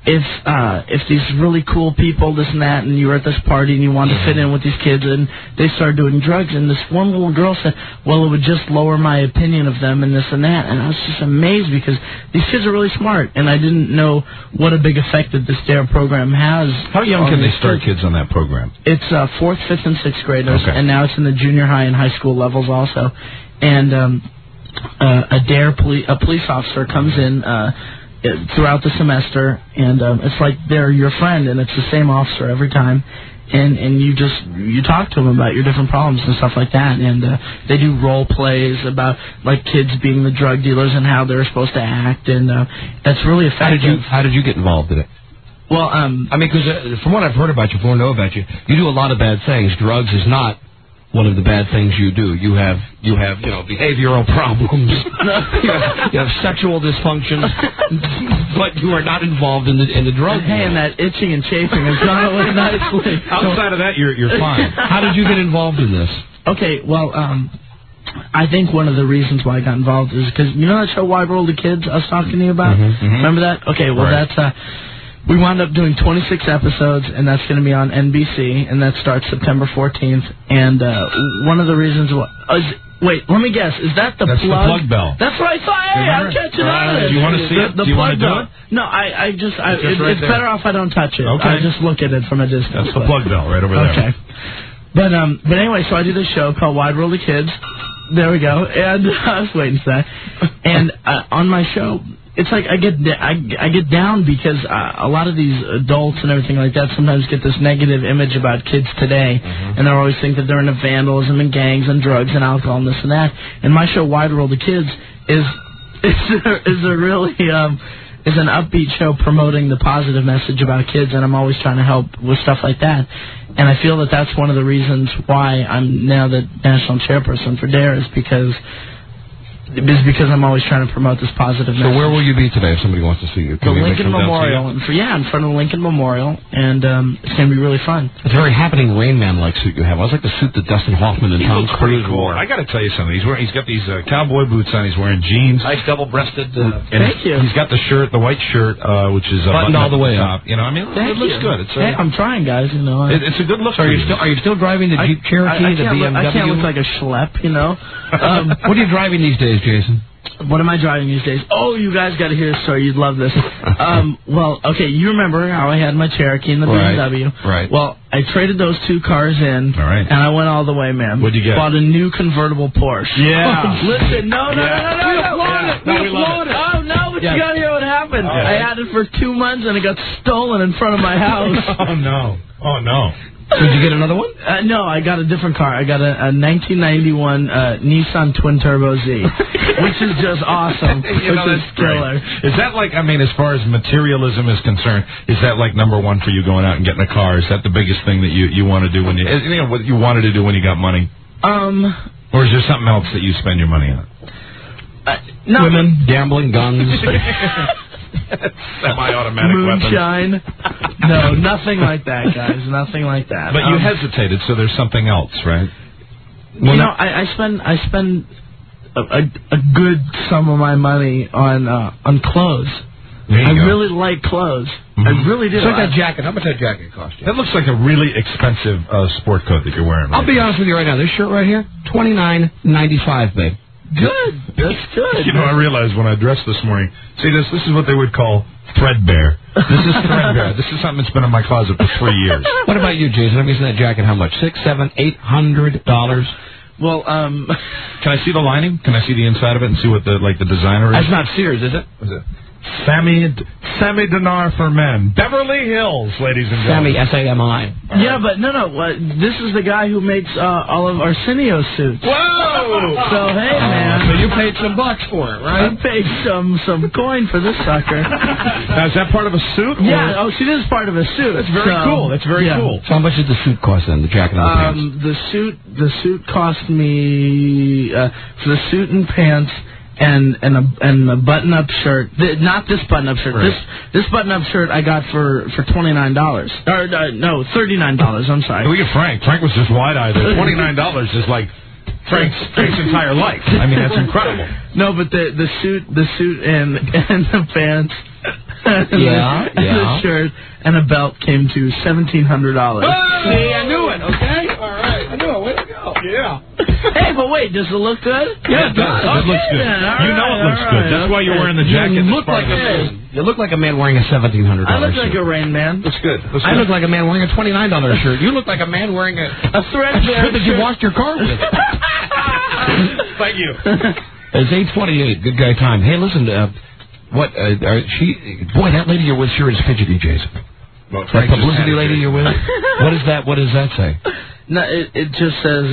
Speaker 6: if these really cool people, this and that, and you were at this party and you wanted to fit in with these kids and they started doing drugs, and this one little girl said, well, it would just lower my opinion of them and this and that. And I was just amazed because these kids are really smart, and I didn't know what a big effect that this DARE program has.
Speaker 2: How young can they start kids on that program?
Speaker 6: It's 4th, 5th, and 6th graders,
Speaker 2: okay.
Speaker 6: And now it's in the junior high and high school levels also. And a police officer comes in throughout the semester, and it's like they're your friend, and it's the same officer every time, and you talk to them about your different problems and stuff like that, and they do role plays about like kids being the drug dealers and how they're supposed to act, and that's really effective.
Speaker 1: How did you get involved in it?
Speaker 6: Well,
Speaker 1: because from what I've heard about you, from what I know about you, you do a lot of bad things. Drugs is not one of the bad things you do. You have behavioral problems. you have sexual dysfunction, but you are not involved in the drug.
Speaker 6: Hey, and that itching and chafing has gone away nicely.
Speaker 2: Outside of that, you're fine.
Speaker 1: How did you get involved in this?
Speaker 6: Okay, well, I think one of the reasons why I got involved is because, you know that show Wide World of Kids I was talking to you about? Remember that? Okay, well, that's... we wound up doing 26 episodes, and that's going to be on NBC, and that starts September 14th. And one of the reasons why... wait, let me guess. Is that
Speaker 2: That's the plug bell.
Speaker 6: That's what I thought. Hey, I'm catching on to this.
Speaker 2: Do you want to see it?
Speaker 6: The
Speaker 2: Do you want to do
Speaker 6: bell.
Speaker 2: it?
Speaker 6: No, it's
Speaker 2: there.
Speaker 6: better off I don't touch it.
Speaker 2: Okay.
Speaker 6: I just look at it from a distance.
Speaker 2: That's the plug bell right over there.
Speaker 6: Okay. But anyway, so I do this show called Wide World of Kids. There we go. And I was waiting for that. And on my show, it's like I get down because a lot of these adults and everything like that sometimes get this negative image about kids today, and they always think that they're into vandalism and gangs and drugs and alcohol and this and that. And my show, Wide World of Kids, is an upbeat show promoting the positive message about kids, and I'm always trying to help with stuff like that. And I feel that that's one of the reasons why I'm now the national chairperson for DARE is because I'm always trying to promote this positive message.
Speaker 1: So where will you be today if somebody wants to see you?
Speaker 6: The Lincoln Memorial. In front of the Lincoln Memorial, and it's going to be really fun.
Speaker 1: It's a very happening Rain Man-like suit you have. I was like the suit that Dustin Hoffman and Tom Cruise wore.
Speaker 2: I got to tell you something. He's got these cowboy boots on. He's wearing jeans.
Speaker 1: Nice double-breasted.
Speaker 6: Thank you.
Speaker 2: He's got the shirt, the white shirt, which is
Speaker 1: buttoned all the way up.
Speaker 2: You know, I mean, it looks good.
Speaker 6: Hey, I'm trying, guys. You know,
Speaker 2: it's a good look.
Speaker 1: So are you still driving the Jeep Cherokee, the BMW?
Speaker 6: I can't look like a schlep, you know.
Speaker 1: What are you driving these days, Jason?
Speaker 6: What am I driving these days? Oh, you guys got to hear this story. You'd love this. Well, okay, you remember how I had my Cherokee and the BMW.
Speaker 1: Right.
Speaker 6: Well, I traded those two cars in, and I went all the way, man.
Speaker 2: What'd you get?
Speaker 6: Bought a new convertible Porsche.
Speaker 2: Yeah.
Speaker 6: Listen, no.
Speaker 2: We applaud it.
Speaker 6: Oh, no, but you got to hear what happened. I had it for 2 months, and it got stolen in front of my house.
Speaker 2: Oh, no.
Speaker 1: So did you get another one?
Speaker 6: No, I got a different car. I got a 1991 Nissan Twin Turbo Z, which is just awesome. Which is killer.
Speaker 2: Is that like, I mean, as far as materialism is concerned, is that like number one for you going out and getting a car? Is that the biggest thing that you want to do when what you wanted to do when you got money? Or is there something else that you spend your money on?
Speaker 6: No.
Speaker 1: Women, gambling, guns.
Speaker 2: Semi-automatic
Speaker 6: moonshine. No, nothing like that, guys. Nothing like that.
Speaker 2: But you hesitated, so there's something else, right?
Speaker 6: Well, you know, I spend a good sum of my money on clothes. I really like clothes. I really do.
Speaker 1: So that jacket. How much that jacket cost you?
Speaker 2: That looks like a really expensive sport coat that you're wearing.
Speaker 1: I'll be honest with you right now. This shirt right here, $29.95, babe.
Speaker 6: Good. That's good.
Speaker 2: You know, I realized when I dressed this morning, see, this is what they would call threadbare. This is threadbare. This is something that's been in my closet for 3 years.
Speaker 1: What about you, Jason? I'm using that jacket how much? $600, $700, $800?
Speaker 6: Well,
Speaker 2: can I see the lining? Can I see the inside of it and see what the designer is?
Speaker 1: That's not Sears, is it?
Speaker 2: Is it? Sammy Dinar for men. Beverly Hills, ladies and gentlemen.
Speaker 1: Sammy, S-A-M-I.
Speaker 6: Yeah, but no. This is the guy who makes all of Arsenio suits.
Speaker 2: Whoa!
Speaker 6: So, hey, man.
Speaker 1: So you paid some bucks for it, right?
Speaker 6: I paid some coin for this sucker.
Speaker 2: Now, is that part of a suit?
Speaker 6: Yeah, it is part of a suit.
Speaker 2: That's very cool. That's very cool.
Speaker 1: So how much did the suit cost then, the jacket and the pants?
Speaker 6: The suit cost me, for the suit and pants, and a button-up shirt. Not this button-up shirt.
Speaker 2: Right.
Speaker 6: This button-up shirt I got for $29. Or no, $39. I'm sorry.
Speaker 2: Look at Frank. Frank was just wide-eyed there. $29 is like Frank's entire life. I mean, that's incredible.
Speaker 6: No, but the suit and the pants.
Speaker 1: Yeah.
Speaker 6: The shirt and a belt came to $1,700.
Speaker 1: See, I knew it. Okay. All right. I knew it. Way to go. Yeah.
Speaker 6: Hey, but wait, does it look good?
Speaker 2: Yeah, it does. It looks good. You know it looks good. That's why you're wearing the jacket.
Speaker 1: You look like a man wearing a $1,700
Speaker 6: I look
Speaker 1: shirt.
Speaker 6: like a Rain Man.
Speaker 2: Looks good.
Speaker 1: I look like a man wearing a $29 shirt. You look like a man wearing a
Speaker 6: threadbare
Speaker 1: shirt that you washed your car with.
Speaker 2: Thank you.
Speaker 1: It's 8:28. Good guy time. Hey, listen, boy, that lady you're with sure is fidgety, Jason.
Speaker 2: Well,
Speaker 1: that publicity lady you're with? What is that? What does that say?
Speaker 6: No, it just says,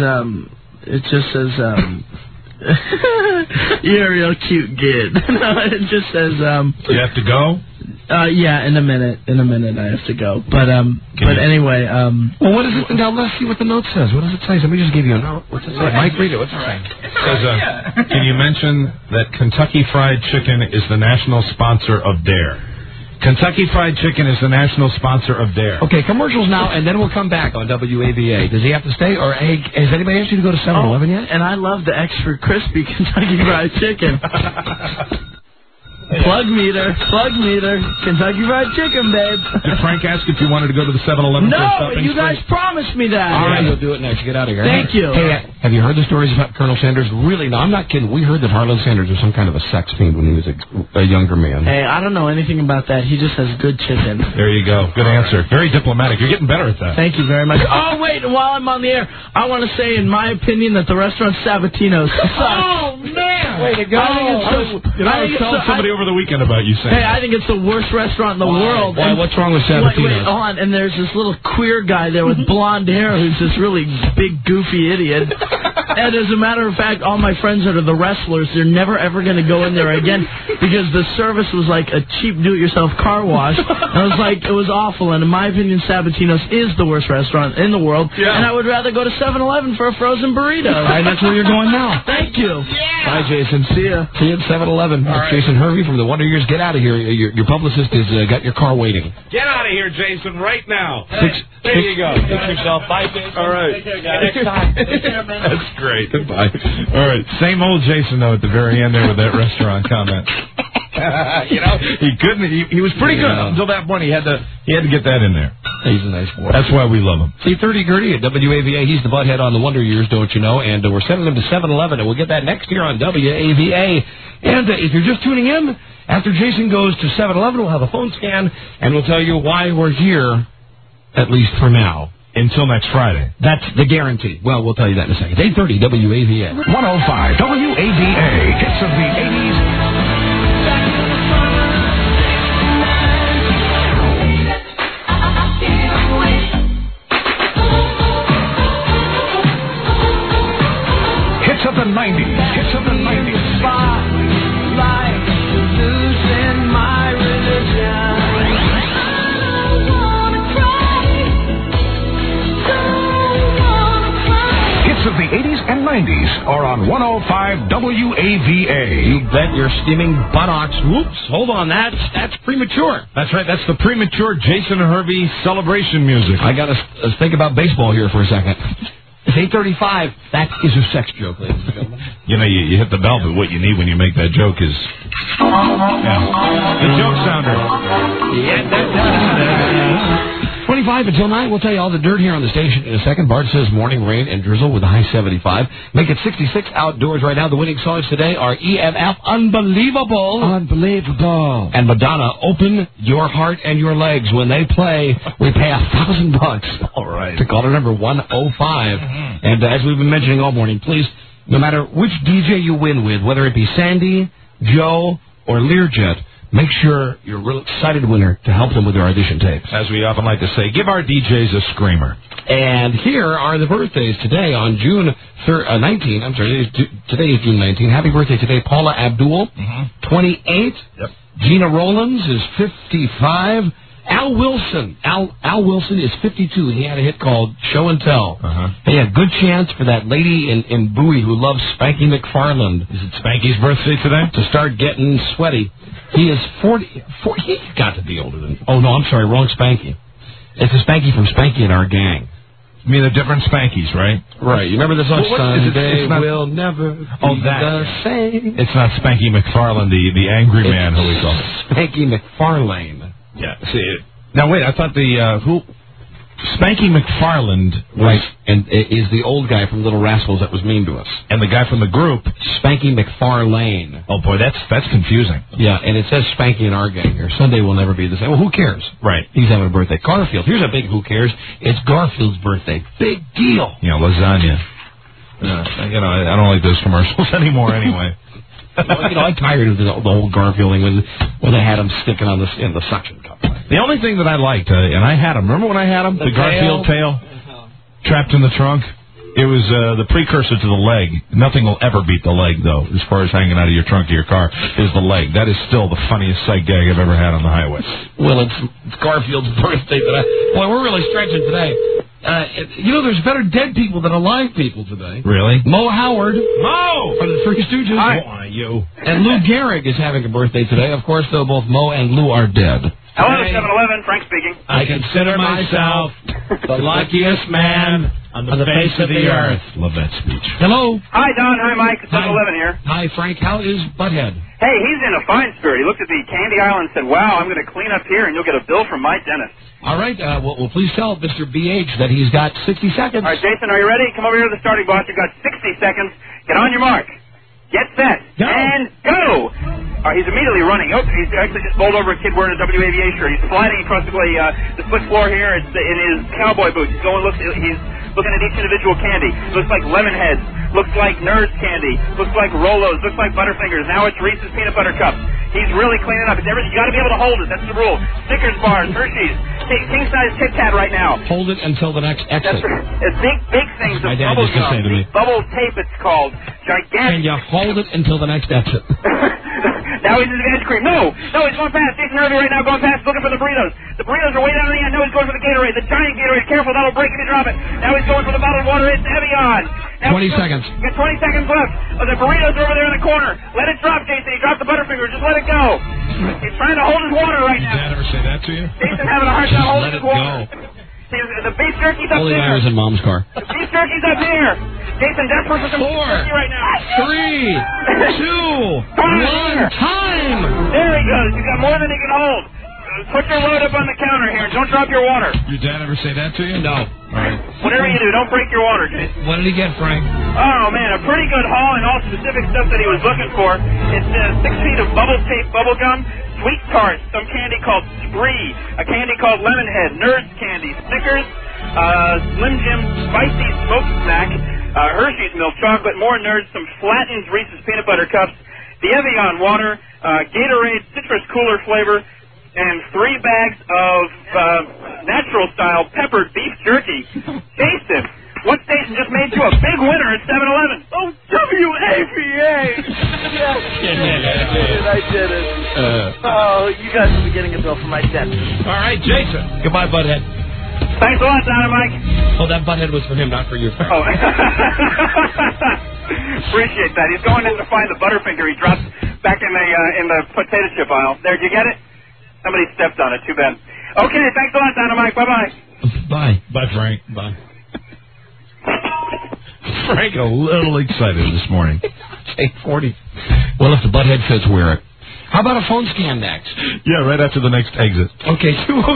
Speaker 6: you're a real cute kid. No, it just says,
Speaker 2: you have to go?
Speaker 6: Yeah, in a minute I have to go. But anyway,
Speaker 1: well, what is it? Now, let's see what the note says. What does it say? Somebody just gave you a note. What's it say? Mike, read it. What's it say?
Speaker 2: It says, can you mention that Kentucky Fried Chicken is the national sponsor of DARE? Kentucky Fried Chicken is the national sponsor of Dare.
Speaker 1: Okay, commercials now, and then we'll come back on WAVA. Does he have to stay, or hey, has anybody asked you to go to 7-Eleven yet?
Speaker 6: And I love the extra crispy Kentucky Fried Chicken. Plug meter, Kentucky Fried Chicken, babe.
Speaker 2: Did Frank ask if you wanted to go to the 7-Eleven?
Speaker 6: No, but you guys promised me that.
Speaker 1: All right, you'll do it next. Get out of here.
Speaker 6: Thank you.
Speaker 1: Hey, have you heard the stories about Colonel Sanders? Really? No, I'm not kidding. We heard that Harlan Sanders was some kind of a sex fiend when he was a younger man.
Speaker 6: Hey, I don't know anything about that. He just has good chicken.
Speaker 2: There you go. Good answer. Very diplomatic. You're getting better at that.
Speaker 6: Thank you very much. Oh, wait, while I'm on the air, I want to say, in my opinion, that the restaurant Sabatino's sucks.
Speaker 2: Oh, man.
Speaker 6: Way to go.
Speaker 2: I was telling somebody over the weekend about you saying
Speaker 6: Hey, I think it's the worst restaurant in the world.
Speaker 1: Why? What's wrong with Sabatino's?
Speaker 6: Wait, hold on. And there's this little queer guy there with blonde hair who's this really big, goofy idiot. And as a matter of fact, all my friends that are the wrestlers, they're never, ever going to go in there again because the service was like a cheap do-it-yourself car wash. And it was awful. And in my opinion, Sabatino's is the worst restaurant in the world. Yeah. And I would rather go to 7-Eleven for a frozen burrito.
Speaker 1: And that's where you're going now.
Speaker 6: Thank you.
Speaker 1: Yeah. Bye, Jason.
Speaker 6: See ya.
Speaker 1: See you at 7-Eleven. Right. Jason Hervey from the Wonder Years. Get out of here. Your publicist has got your car waiting.
Speaker 2: Get out of here, Jason, right now.
Speaker 1: There you go. Fix yourself. Bye, Jason.
Speaker 2: All right.
Speaker 1: Take care, guys. Next time. Take care, man.
Speaker 2: That's great. Goodbye. All right. Same old Jason, though, at the very end there with that restaurant comment. He couldn't. He was pretty good until that point. He had to get that in there.
Speaker 1: He's a nice boy.
Speaker 2: That's why we love him.
Speaker 1: See, 30 Gertie at WAVA. He's the butthead on the Wonder Years, don't you know? And we're sending him to 7-Eleven, and we'll get that next year on WAVA. And if you're just tuning in, after Jason goes to 7-Eleven, we'll have a phone scan, and we'll tell you why we're here, at least for now.
Speaker 2: Until next Friday.
Speaker 1: That's the guarantee. Well, we'll tell you that in a second. 8:30 WAVA.
Speaker 10: 105 WAVA. Hits of the 80s. Hits of the 90s. Hits of the 90s.
Speaker 9: Spotlight, losing my religion.
Speaker 10: Hits of the 80s and 90s are on 105 WAVA.
Speaker 1: You bet your steaming buttocks. Whoops, hold on, that's premature.
Speaker 2: That's right, that's the premature Jason Hervey celebration music.
Speaker 1: I got to think about baseball here for a second. It's 8:35. That is a sex joke, ladies and gentlemen.
Speaker 2: You hit the bell, but what you need when you make that joke is the joke sounder.
Speaker 1: 25 until 9. We'll tell you all the dirt here on the station in a second. Bart says morning rain and drizzle with a high 75. Make it 66 outdoors right now. The winning songs today are EMF, Unbelievable.
Speaker 6: Unbelievable.
Speaker 1: And Madonna, Open Your Heart and Your Legs. When they play, we pay $1,000.
Speaker 2: All right.
Speaker 1: To caller number 105. Mm-hmm. And as we've been mentioning all morning, please, no matter which DJ you win with, whether it be Sandy, Joe, or Learjet, make sure you're a real excited winner to help them with their audition tapes.
Speaker 2: As we often like to say, give our DJs a screamer.
Speaker 1: And here are the birthdays today on June 19. I'm sorry, today is June 19. Happy birthday today, Paula Abdul, 28.
Speaker 2: Yep.
Speaker 1: Gina Rollins is 55. Al Wilson. Al Wilson is 52. He had a hit called Show and Tell. Hey, a good chance for that lady in Bowie who loves Spanky McFarland.
Speaker 2: Is it Spanky's birthday today?
Speaker 1: To start getting sweaty. He is 40. He's got to be older than... Oh, no, I'm sorry. Wrong Spanky. It's a Spanky from Spanky and Our Gang.
Speaker 2: You mean the different Spankies, right?
Speaker 1: Right. You remember the song
Speaker 2: Sunday
Speaker 1: Will Never Be the Same?
Speaker 2: It's not Spanky McFarland, the angry man who we call.
Speaker 1: Spanky McFarlane.
Speaker 2: Yeah. See, now, wait, I thought Spanky McFarland was...
Speaker 1: Right, and is the old guy from Little Rascals that was mean to us.
Speaker 2: And the guy from the group...
Speaker 1: Spanky McFarlane.
Speaker 2: Oh, boy, that's confusing.
Speaker 1: Yeah, and it says Spanky in Our Gang here. Sunday will never be the same. Well, who cares?
Speaker 2: Right.
Speaker 1: He's having a birthday. Garfield. Here's a big who cares. It's Garfield's birthday. Big deal.
Speaker 2: Lasagna. I don't like those commercials anymore anyway.
Speaker 1: I'm tired of the whole Garfield thing when they had him sticking on in the suction cup.
Speaker 2: The only thing that I liked, and I had him. Remember when I had him? The Garfield tail? Trapped in the trunk? It was the precursor to the leg. Nothing will ever beat the leg, though, as far as hanging out of your trunk of your car, is the leg. That is still the funniest sight gag I've ever had on the highway.
Speaker 1: Well, it's Garfield's birthday today. Boy, we're really stretching today. There's better dead people than alive people today.
Speaker 2: Really?
Speaker 1: Mo Howard.
Speaker 2: Mo!
Speaker 1: From the Three Stooges.
Speaker 2: Hi. You.
Speaker 1: And Lou Gehrig is having a birthday today. Of course, though, both Mo and Lou are dead.
Speaker 11: Hello, 7-Eleven. Frank speaking.
Speaker 1: I consider myself the luckiest man on the face of the earth.
Speaker 2: Love that speech.
Speaker 1: Hello.
Speaker 11: Hi, Don. Hi, Mike. 7-Eleven here.
Speaker 1: Hi, Frank. How is Butthead?
Speaker 11: Hey, he's in a fine spirit. He looked at the candy aisle and said, wow, I'm going to clean up here, and you'll get a bill from my dentist.
Speaker 1: All right. Well, please tell Mr. BH that he's got 60 seconds.
Speaker 11: All right, Jason, are you ready? Come over here to the starting block. You've got 60 seconds. Get on your mark. Get set.
Speaker 1: Go.
Speaker 11: And go. He's immediately running. Oh, he's actually just bowled over a kid wearing a WAVA shirt. He's sliding across the split floor here. It's in his cowboy boots. He's looking at each individual candy. Looks like lemon heads. Looks like Nerds candy. Looks like Rolos. Looks like Butterfingers. Now it's Reese's peanut butter cups. He's really cleaning up. You got to be able to hold it. That's the rule. Snickers bars, Hershey's, king size Kit Kat right now.
Speaker 1: Hold it until the next exit.
Speaker 11: That's right. It's big things.
Speaker 1: My dad used to say to me.
Speaker 11: Bubble tape, it's called. Gigantic.
Speaker 1: Can you hold it until the next exit?
Speaker 11: Now he's in the ice cream. No, he's going past. Jason Irving right now going past looking for the burritos. The burritos are way down in the end. No, he's going for the Gatorade. The giant Gatorade. Careful, that'll break if you drop it. Now he's going for the bottled water. It's Evian.
Speaker 1: 20 seconds.
Speaker 11: Got 20 seconds left. The burritos are over there in the corner. Let it drop, Jason. He dropped the Butterfinger. Just let it go. He's trying to hold his water right now.
Speaker 2: Did Dad ever say that to you?
Speaker 11: Jason having a hard time holding his water. The beef jerky's up
Speaker 1: Only
Speaker 11: there.
Speaker 1: I was in Mom's car.
Speaker 11: The beef jerky's up here. Jason, desperate for some beef jerky right now.
Speaker 1: 3, 2, 1, time.
Speaker 11: There he goes. You got more than he can hold. Put your load up on the counter here. Don't drop your water.
Speaker 2: Your dad ever say that to you?
Speaker 1: No.
Speaker 2: All right.
Speaker 11: Whatever you do, don't break your water, Jason.
Speaker 1: What did he get, Frank?
Speaker 11: Oh, man, a pretty good haul and all specific stuff that he was looking for. It's 6 feet of bubble tape bubble gum, sweet tarts, some candy called Spree, a candy called Lemon Head, Nerds candy, Snickers, Slim Jim spicy smoked snack, Hershey's milk chocolate, more Nerds, some flattened Reese's peanut butter cups, the Evian water, Gatorade citrus cooler flavor, and 3 bags of natural style peppered beef jerky. Jason, what station just made you a big winner at 7-Eleven? Oh, WAVA!
Speaker 6: Yes, I did it. Oh, you guys will be getting a bill from my dentist.
Speaker 2: All right, Jason.
Speaker 1: Goodbye, Butthead.
Speaker 11: Thanks a lot, Don and Mike.
Speaker 1: Oh, that Butthead was for him, not for you.
Speaker 11: Oh. Appreciate that. He's going in to find the Butterfinger he dropped back in the potato chip aisle. There, did you get it? Somebody stepped on it. Too bad. Okay, thanks a lot, Don and Mike. Bye-bye.
Speaker 1: Bye.
Speaker 2: Bye, Frank.
Speaker 1: Bye.
Speaker 2: Frank, a little excited this morning.
Speaker 1: It's 8:40. Well, if the Butthead says wear it. How about a phone scan next?
Speaker 2: Yeah, right after the next exit.
Speaker 1: Okay,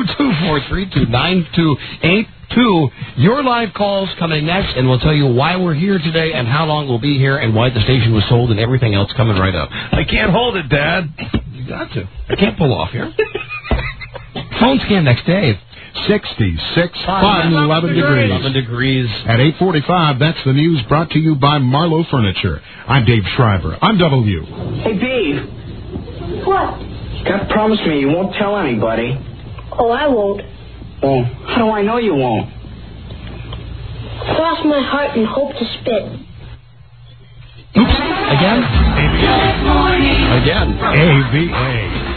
Speaker 1: 202-432-9282. Your live calls coming next, and we'll tell you why we're here today and how long we'll be here and why the station was sold and everything else coming right up.
Speaker 2: I can't hold it, Dad.
Speaker 1: You got to. I can't pull off here. Phone scan next, Dave.
Speaker 10: 66, 5 and 11 degrees.
Speaker 1: 11 degrees.
Speaker 10: At 8:45, that's the news brought to you by Marlowe Furniture. I'm Dave Schreiber. I'm W.
Speaker 12: Hey, Dave.
Speaker 13: What?
Speaker 12: You gotta promise me you won't tell anybody.
Speaker 13: Oh, I won't.
Speaker 12: Well, how do I know you won't?
Speaker 13: Cross my heart and hope to spit.
Speaker 1: Oops. Again? Again.
Speaker 10: AVA.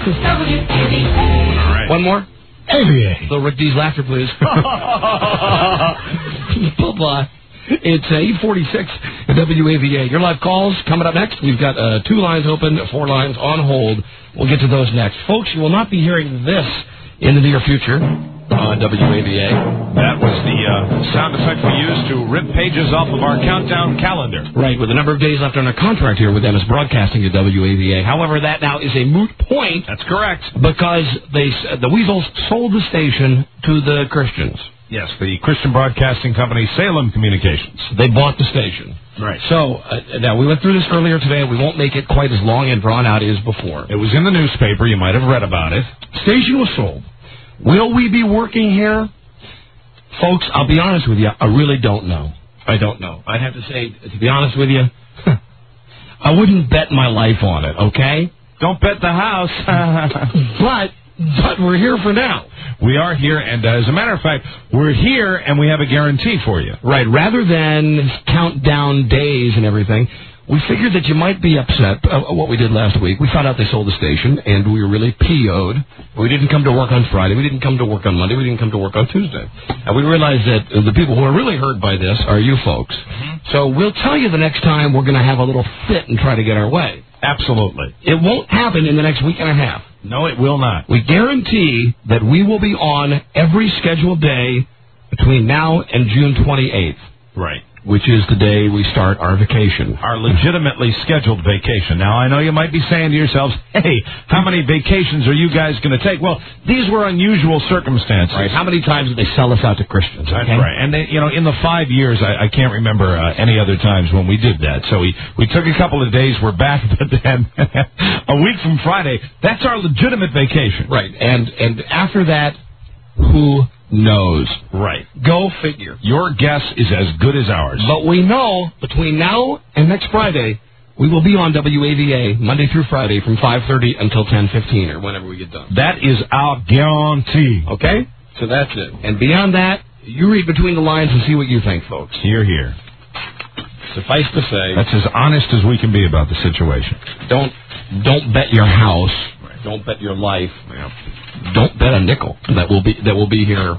Speaker 2: All right.
Speaker 1: One more?
Speaker 10: AVA.
Speaker 1: So Rick D's laughter, please. Bye-bye. It's 8:46 at WAVA. Your live calls coming up next. We've got 2 lines open, 4 lines on hold. We'll get to those next. Folks, you will not be hearing this in the near future on WAVA.
Speaker 2: That was the sound effect we used to rip pages off of our countdown calendar.
Speaker 1: Right, with a number of days left on our contract here with MS Broadcasting at WAVA. However, that now is a moot point.
Speaker 2: That's correct.
Speaker 1: Because the Weasels sold the station to the Christians.
Speaker 2: Yes, the Christian Broadcasting Company, Salem Communications.
Speaker 1: They bought the station.
Speaker 2: Right.
Speaker 1: So, now, we went through this earlier today. We won't make it quite as long and drawn out as before.
Speaker 2: It was in the newspaper. You might have read about it.
Speaker 1: Station was sold. Will we be working here? Folks, I'll be honest with you. I really don't know. I don't know. I'd have to say, to be honest with you, I wouldn't bet my life on it, okay?
Speaker 2: Don't bet the house.
Speaker 1: But we're here for now.
Speaker 2: We are here, and as a matter of fact, we're here, and we have a guarantee for you.
Speaker 1: Right. Rather than count down days and everything, we figured that you might be upset what we did last week. We found out they sold the station, and we were really PO'd. We didn't come to work on Friday. We didn't come to work on Monday. We didn't come to work on Tuesday. And we realized that the people who are really hurt by this are you folks. Mm-hmm. So we'll tell you the next time we're going to have a little fit and try to get our way.
Speaker 2: Absolutely.
Speaker 1: It won't happen in the next week and a half.
Speaker 2: No, it will not.
Speaker 1: We guarantee that we will be on every scheduled day between now and June 28th.
Speaker 2: Right.
Speaker 1: Which is the day we start our vacation.
Speaker 2: Our legitimately scheduled vacation. Now, I know you might be saying to yourselves, hey, how many vacations are you guys going to take? Well, these were unusual circumstances.
Speaker 1: Right. How many times did they sell us out to Christians?
Speaker 2: That's right. And, they, in the 5 years, I can't remember any other times when we did that. So we took a couple of days. We're back, but then a week from Friday, that's our legitimate vacation.
Speaker 1: Right. And after that, who knows?
Speaker 2: Right.
Speaker 1: Go figure.
Speaker 2: Your guess is as good as ours.
Speaker 1: But we know between now and next Friday, we will be on WAVA Monday through Friday from 5:30 until 10:15 or whenever we get done.
Speaker 2: That is our guarantee.
Speaker 1: Okay? So that's it. And beyond that, you read between the lines and see what you think, folks.
Speaker 2: Hear, hear.
Speaker 1: Suffice to say,
Speaker 2: that's as honest as we can be about the situation.
Speaker 1: Don't bet your house. Right. Don't bet your life.
Speaker 2: Yeah.
Speaker 1: Don't bet a nickel that will be here.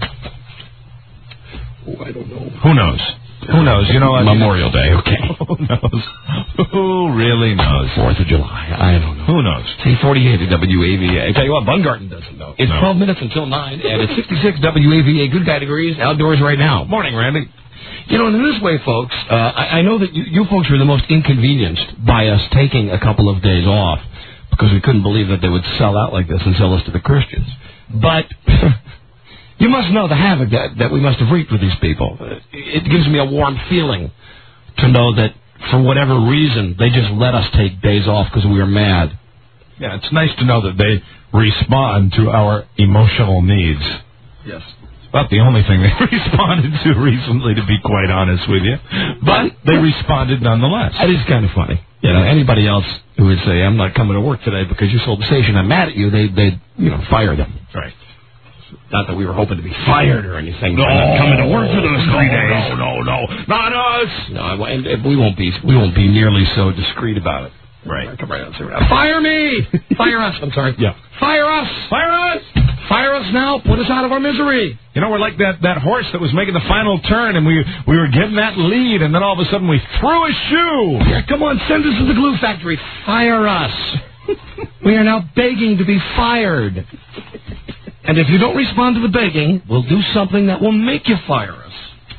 Speaker 1: Oh, I don't know.
Speaker 2: Who knows? Who knows?
Speaker 1: Memorial Day. Okay.
Speaker 2: Who knows? Who really knows?
Speaker 1: 4th of July. I don't know.
Speaker 2: Who knows?
Speaker 1: 1048 at WAVA. I tell you what, Bungarten doesn't know. It's 12 minutes until 9, and it's 66 WAVA. Good guy degrees outdoors right now.
Speaker 2: Morning, Randy.
Speaker 1: And in this way, folks, I know that you folks were the most inconvenienced by us taking a couple of days off because we couldn't believe that they would sell out like this and sell us to the Christians. But you must know the havoc that we must have wreaked with these people. It gives me a warm feeling to know that for whatever reason, they just let us take days off because we were mad.
Speaker 2: Yeah, it's nice to know that they respond to our emotional needs.
Speaker 1: Yes.
Speaker 2: About the only thing they responded to recently, to be quite honest with you. But they responded nonetheless.
Speaker 1: That is kind of funny. Anybody else who would say, I'm not coming to work today because you sold the station, I'm mad at you, they'd fire them.
Speaker 2: Right.
Speaker 1: Not that we were hoping to be fired or anything.
Speaker 2: No,
Speaker 1: not coming to work for those 3 days.
Speaker 2: No, not us.
Speaker 1: No, and we won't be nearly so discreet about it.
Speaker 2: Right.
Speaker 1: Come right on, fire me! Fire us. I'm sorry.
Speaker 2: Yeah.
Speaker 1: Fire us!
Speaker 2: Fire us!
Speaker 1: Fire us now. Put us out of our misery.
Speaker 2: We're like that horse that was making the final turn, and we were getting that lead, and then all of a sudden we threw a shoe.
Speaker 1: Yeah, come on, send us to the glue factory. Fire us. We are now begging to be fired. And if you don't respond to the begging, we'll do something that will make you fire us.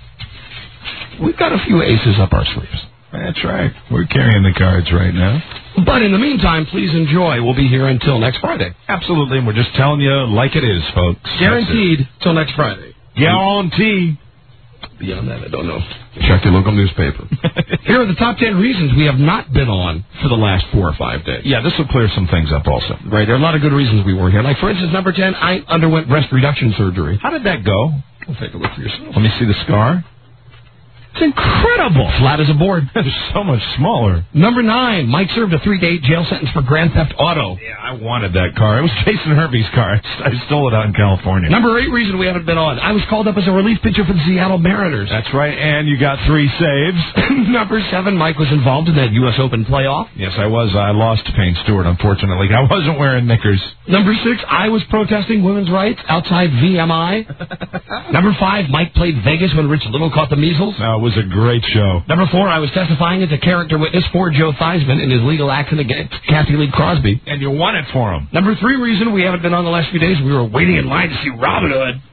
Speaker 1: We've got a few aces up our sleeves.
Speaker 2: That's right. We're carrying the cards right now.
Speaker 1: But in the meantime, please enjoy. We'll be here until next Friday.
Speaker 2: Absolutely, and we're just telling you like it is, folks.
Speaker 1: Guaranteed till next Friday.
Speaker 2: Guarantee.
Speaker 1: Beyond that, I don't know. Check your local newspaper. Here are the top 10 reasons we have not been on for the last 4 or 5 days.
Speaker 2: Yeah, this will clear some things up also.
Speaker 1: Right, there are a lot of good reasons we weren't here. Like, for instance, number 10, I underwent breast reduction surgery.
Speaker 2: How did that go?
Speaker 1: Well, take a look for yourself.
Speaker 2: Let me see the scar.
Speaker 1: It's incredible. Flat as a board.
Speaker 2: It's so much smaller.
Speaker 1: Number 9, Mike served a 3-day jail sentence for Grand Theft Auto.
Speaker 2: Yeah, I wanted that car. It was Jason Hervey's car. I stole it out in California.
Speaker 1: Number 8 reason we haven't been on. I was called up as a relief pitcher for the Seattle Mariners.
Speaker 2: That's right, and you got 3 saves.
Speaker 1: Number 7, Mike was involved in that U.S. Open playoff.
Speaker 2: Yes, I was. I lost to Payne Stewart, unfortunately. I wasn't wearing knickers.
Speaker 1: Number 6, I was protesting women's rights outside VMI. Number 5, Mike played Vegas when Rich Little caught the measles.
Speaker 2: No, it was a great show.
Speaker 1: Number 4, I was testifying as a character witness for Joe Theismann in his legal action against Kathy Lee Crosby.
Speaker 2: And you won it for him.
Speaker 1: Number 3 reason we haven't been on the last few days, we were waiting in line to see Robin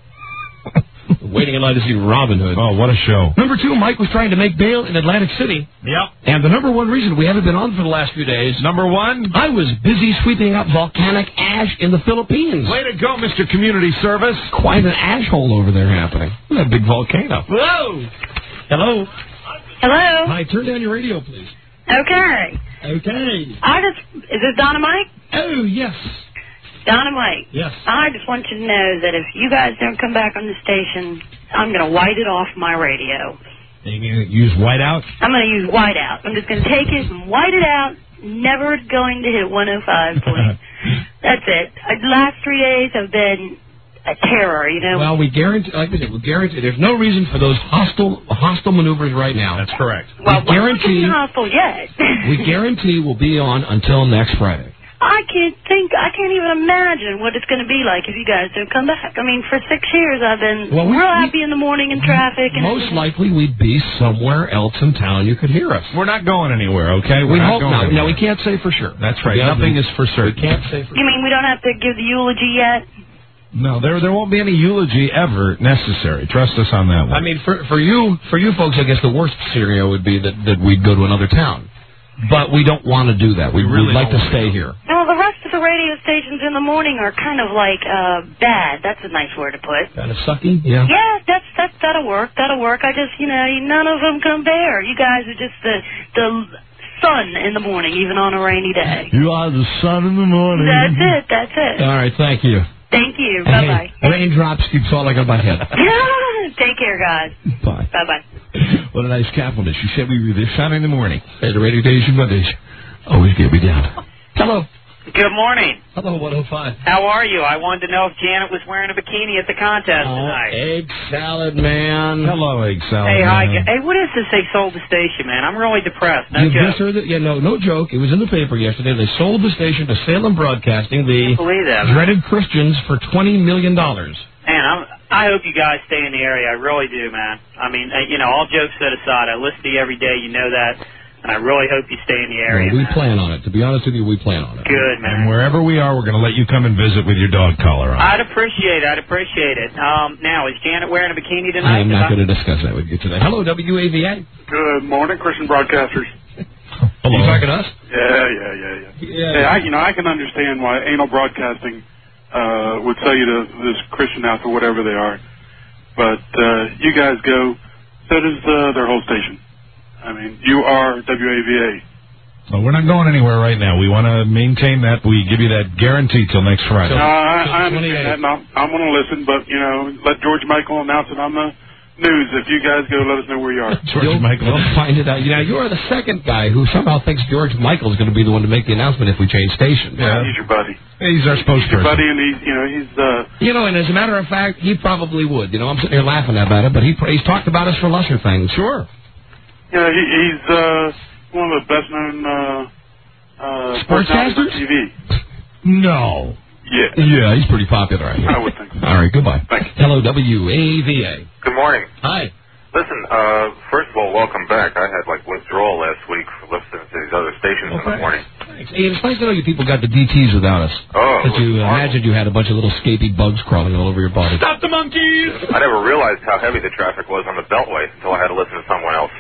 Speaker 1: Hood. Waiting in line to see Robin Hood.
Speaker 2: Oh, what a show.
Speaker 1: Number 2, Mike was trying to make bail in Atlantic City.
Speaker 2: Yep.
Speaker 1: And the number 1 reason we haven't been on for the last few days.
Speaker 2: Number 1?
Speaker 1: I was busy sweeping up volcanic ash in the Philippines.
Speaker 2: Way to go, Mr. Community Service.
Speaker 1: Quite an ash hole over there happening. That big volcano.
Speaker 2: Whoa.
Speaker 1: Hello.
Speaker 14: Hello?
Speaker 1: Hi, turn down your radio, please.
Speaker 14: Okay.
Speaker 1: Okay.
Speaker 14: Is this Dynamite?
Speaker 1: Oh, yes.
Speaker 14: Dynamite.
Speaker 1: Yes.
Speaker 14: I just want you to know that if you guys don't come back on the station, I'm going to white it off my radio.
Speaker 2: Are you going to use whiteout?
Speaker 14: I'm going to use whiteout. I'm just going to take it and white it out. Never going to hit 105 point. That's it. The last 3 days have been a terror,
Speaker 1: Well, we guarantee, like I said, there's no reason for those hostile maneuvers right now.
Speaker 2: That's correct.
Speaker 14: Well, we're not hostile yet.
Speaker 1: We guarantee we'll be on until next Friday.
Speaker 14: I can't even imagine what it's going to be like if you guys don't come back. I mean, for 6 years I've been real happy in the morning in traffic. And
Speaker 1: most likely we'd be somewhere else in town. You could hear us.
Speaker 2: We're not going anywhere, okay?
Speaker 1: We hope not. No, we can't say for sure.
Speaker 2: That's right. Nothing is for certain.
Speaker 1: We can't say for
Speaker 14: You mean we don't have to give the eulogy yet?
Speaker 2: No, there won't be any eulogy ever necessary. Trust us on that one.
Speaker 1: I mean, for you folks, I guess the worst scenario would be that we'd go to another town. But we don't want to do that. We'd like to stay here.
Speaker 14: Well, the rest of the radio stations in the morning are kind of like bad. That's a nice word to put.
Speaker 1: Kind of sucky? Yeah.
Speaker 14: Yeah, that'll work. That'll work. I just, none of them compare. You guys are just the sun in the morning, even on a rainy day.
Speaker 4: You are the sun in the morning.
Speaker 14: That's it.
Speaker 1: All right, thank you.
Speaker 14: Thank you. Bye-bye.
Speaker 1: Hey, raindrops keep falling on my head.
Speaker 14: Take care, guys.
Speaker 2: Bye.
Speaker 14: Bye-bye.
Speaker 2: What a nice compliment. She said we were this sun in the morning.
Speaker 1: Hey, the radio station Mondays always get me down. Hello.
Speaker 15: Good morning.
Speaker 1: Hello, 105.
Speaker 15: How are you? I wanted to know if Janet was wearing a bikini at the contest tonight.
Speaker 1: Egg salad, man.
Speaker 2: Hello, Egg Salad.
Speaker 15: Hey, hi.
Speaker 2: Man.
Speaker 15: Hey, what is this they sold the station, man? I'm really depressed. No
Speaker 1: You
Speaker 15: joke.
Speaker 1: misheard it? Yeah, no joke. It was in the paper yesterday. They sold the station to Salem Broadcasting, the
Speaker 15: believe that, man.
Speaker 1: dreaded Christians, for $20 million.
Speaker 15: Man, I hope you guys stay in the area. I really do, man. I mean, all jokes set aside, I listen to you every day. You know that. And I really hope you stay in the area.
Speaker 1: We plan on it. To be honest with you, we plan on it.
Speaker 15: Good, man.
Speaker 2: And wherever we are, we're going to let you come and visit with your dog collar on.
Speaker 15: I'd appreciate it. Now, is Janet wearing a bikini tonight?
Speaker 1: I am not going to discuss that with you today. Hello, WAVA.
Speaker 16: Good morning, Christian broadcasters.
Speaker 1: Hello. You talking to us?
Speaker 16: Yeah. Hey, I can understand why anal broadcasting would sell you to this Christian outfit, whatever they are. But you guys go, so does their whole station. I mean, you are WAVA.
Speaker 2: Well, we're not going anywhere right now. We want to maintain that. We give you that guarantee till next Friday.
Speaker 16: I understand that, and I'm going to listen, but, let George Michael announce it on the news. If you guys go, let us know where you are.
Speaker 1: You'll find it out. You are the second guy who somehow thinks George Michael is going to be the one to make the announcement if we change stations.
Speaker 16: Yeah, he's your buddy.
Speaker 2: He's our spokesperson.
Speaker 16: He's your buddy, and he's
Speaker 1: and as a matter of fact, he probably would. I'm sitting here laughing about it, but he's talked about us for lesser things. Sure.
Speaker 16: Yeah, he's one of the best-known
Speaker 1: sportscasters
Speaker 16: on TV.
Speaker 2: No.
Speaker 1: Yeah, he's pretty popular.
Speaker 16: I would think so.
Speaker 1: All right, goodbye.
Speaker 16: Thanks.
Speaker 1: Hello, WAVA.
Speaker 17: Good morning.
Speaker 1: Hi.
Speaker 17: Listen, first of all, welcome back. I had, withdrawal last week for listening to these other stations in the morning.
Speaker 1: Thanks. Hey, it's nice to know you people got the DTs without us.
Speaker 17: Oh,
Speaker 1: that you imagined you had a bunch of little scapy bugs crawling all over your body.
Speaker 2: Stop the monkeys!
Speaker 17: I never realized how heavy the traffic was on the Beltway until I had to listen to someone else.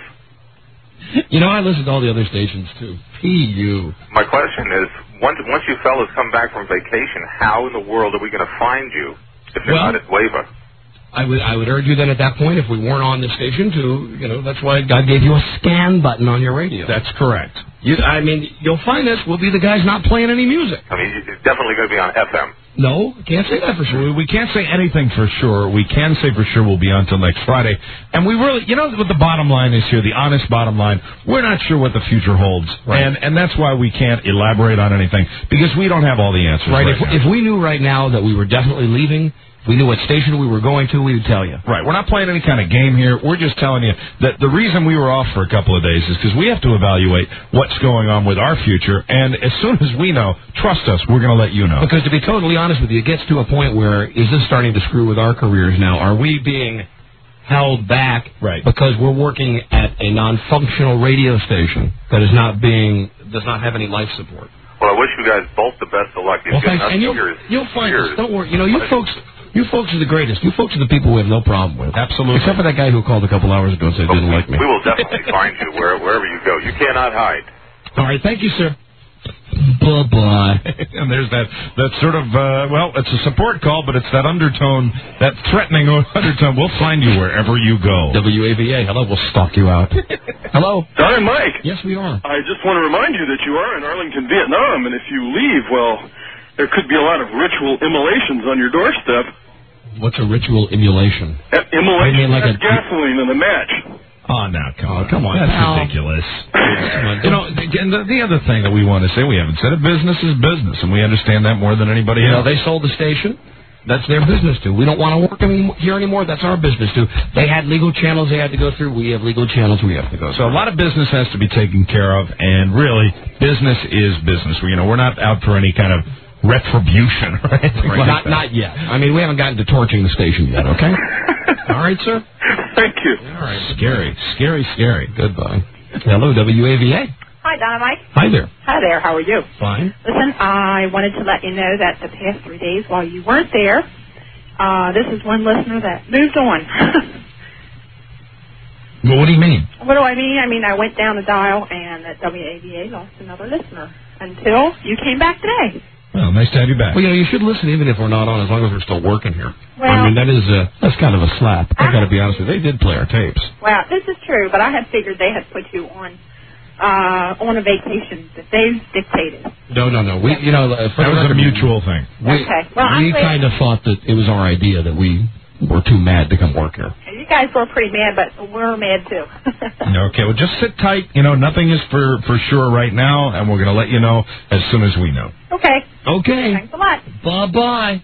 Speaker 1: I listen to all the other stations, too. P.U.
Speaker 17: My question is, once you fellas come back from vacation, how in the world are we going to find you if you're not at WAVA?
Speaker 1: I would urge you then at that point, if we weren't on the station, to, that's why God gave you a scan button on your radio.
Speaker 2: That's correct.
Speaker 1: You'll find us. We'll be the guys not playing any music.
Speaker 17: I mean, it's definitely going to be on FM.
Speaker 1: No, can't say that for sure.
Speaker 2: We can't say anything for sure. We can say for sure we'll be on till next Friday. And we really, what the bottom line is here, the honest bottom line, we're not sure what the future holds. Right. And that's why we can't elaborate on anything, because we don't have all the answers right now.
Speaker 1: If we knew right now that we were definitely leaving, if we knew what station we were going to, we would tell you.
Speaker 2: Right. We're not playing any kind of game here. We're just telling you that the reason we were off for a couple of days is because we have to evaluate what's going on with our future. And as soon as we know, trust us, we're going to let you know.
Speaker 1: Because to be totally honest with you, it gets to a point where, is this starting to screw with our careers now? Are we being held back because we're working at a non-functional radio station that does not have any life support?
Speaker 17: Well, I wish you guys both the best of luck.
Speaker 1: Well, thanks. And you'll find us. Don't worry. You folks are the greatest. You folks are the people we have no problem with.
Speaker 2: Absolutely.
Speaker 1: Except for that guy who called a couple hours ago and said he didn't like me.
Speaker 17: We will definitely find you wherever you go. You cannot hide.
Speaker 1: All right. Thank you, sir. Bye-bye.
Speaker 2: And there's that sort of, it's a support call, but it's that undertone, that threatening undertone. We'll find you wherever you go.
Speaker 1: WAVA. Hello. We'll stalk you out. Hello.
Speaker 18: Don and Mike.
Speaker 1: Yes, we are.
Speaker 18: I just want to remind you that you are in Arlington, Vietnam, and if you leave, there could be a lot of ritual immolations on your doorstep.
Speaker 1: What's a ritual immolation?
Speaker 18: Immolation. That's gasoline in a match.
Speaker 2: Oh, now, come on. That's ridiculous. And the other thing that we want to say, we haven't said it, business is business, and we understand that more than anybody else.
Speaker 1: They sold the station. That's their business too. We don't want to work here anymore. That's our business too. They had legal channels they had to go through. We have legal channels we have to go through.
Speaker 2: So a lot of business has to be taken care of, and really, business is business. We're not out for any kind of retribution or anything like that.
Speaker 1: Not yet. I mean, we haven't gotten to torching the station yet, okay? All right, sir?
Speaker 18: Thank you.
Speaker 1: All right.
Speaker 2: Scary.
Speaker 1: Goodbye. Hello, WAVA.
Speaker 19: Hi, Dynamite.
Speaker 1: Hi there.
Speaker 19: Hi there. How are you?
Speaker 1: Fine.
Speaker 19: Listen, I wanted to let you know that the past 3 days while you weren't there, this is one listener that moved on.
Speaker 2: Well, what do you mean?
Speaker 19: What do I mean? I mean, I went down the dial, and that WAVA lost another listener until you came back today.
Speaker 2: Well, nice to have you back.
Speaker 1: Well, you should listen even if we're not on, as long as we're still working here.
Speaker 19: Well,
Speaker 1: I mean, that's kind of a slap. I got to be honest with you. They did play our tapes.
Speaker 19: Well, this is true, but I had figured they had put you on a vacation that they dictated.
Speaker 1: No. We,
Speaker 2: that was a mutual thing.
Speaker 19: Okay. Well,
Speaker 1: we kind of thought that it was our idea that we were too mad to come work here.
Speaker 19: You guys were pretty mad, but we're mad too.
Speaker 2: Okay, well, just sit tight. Nothing is for sure right now, and we're going to let you know as soon as we know.
Speaker 19: Okay.
Speaker 1: Okay.
Speaker 19: Thanks a lot.
Speaker 1: Bye-bye.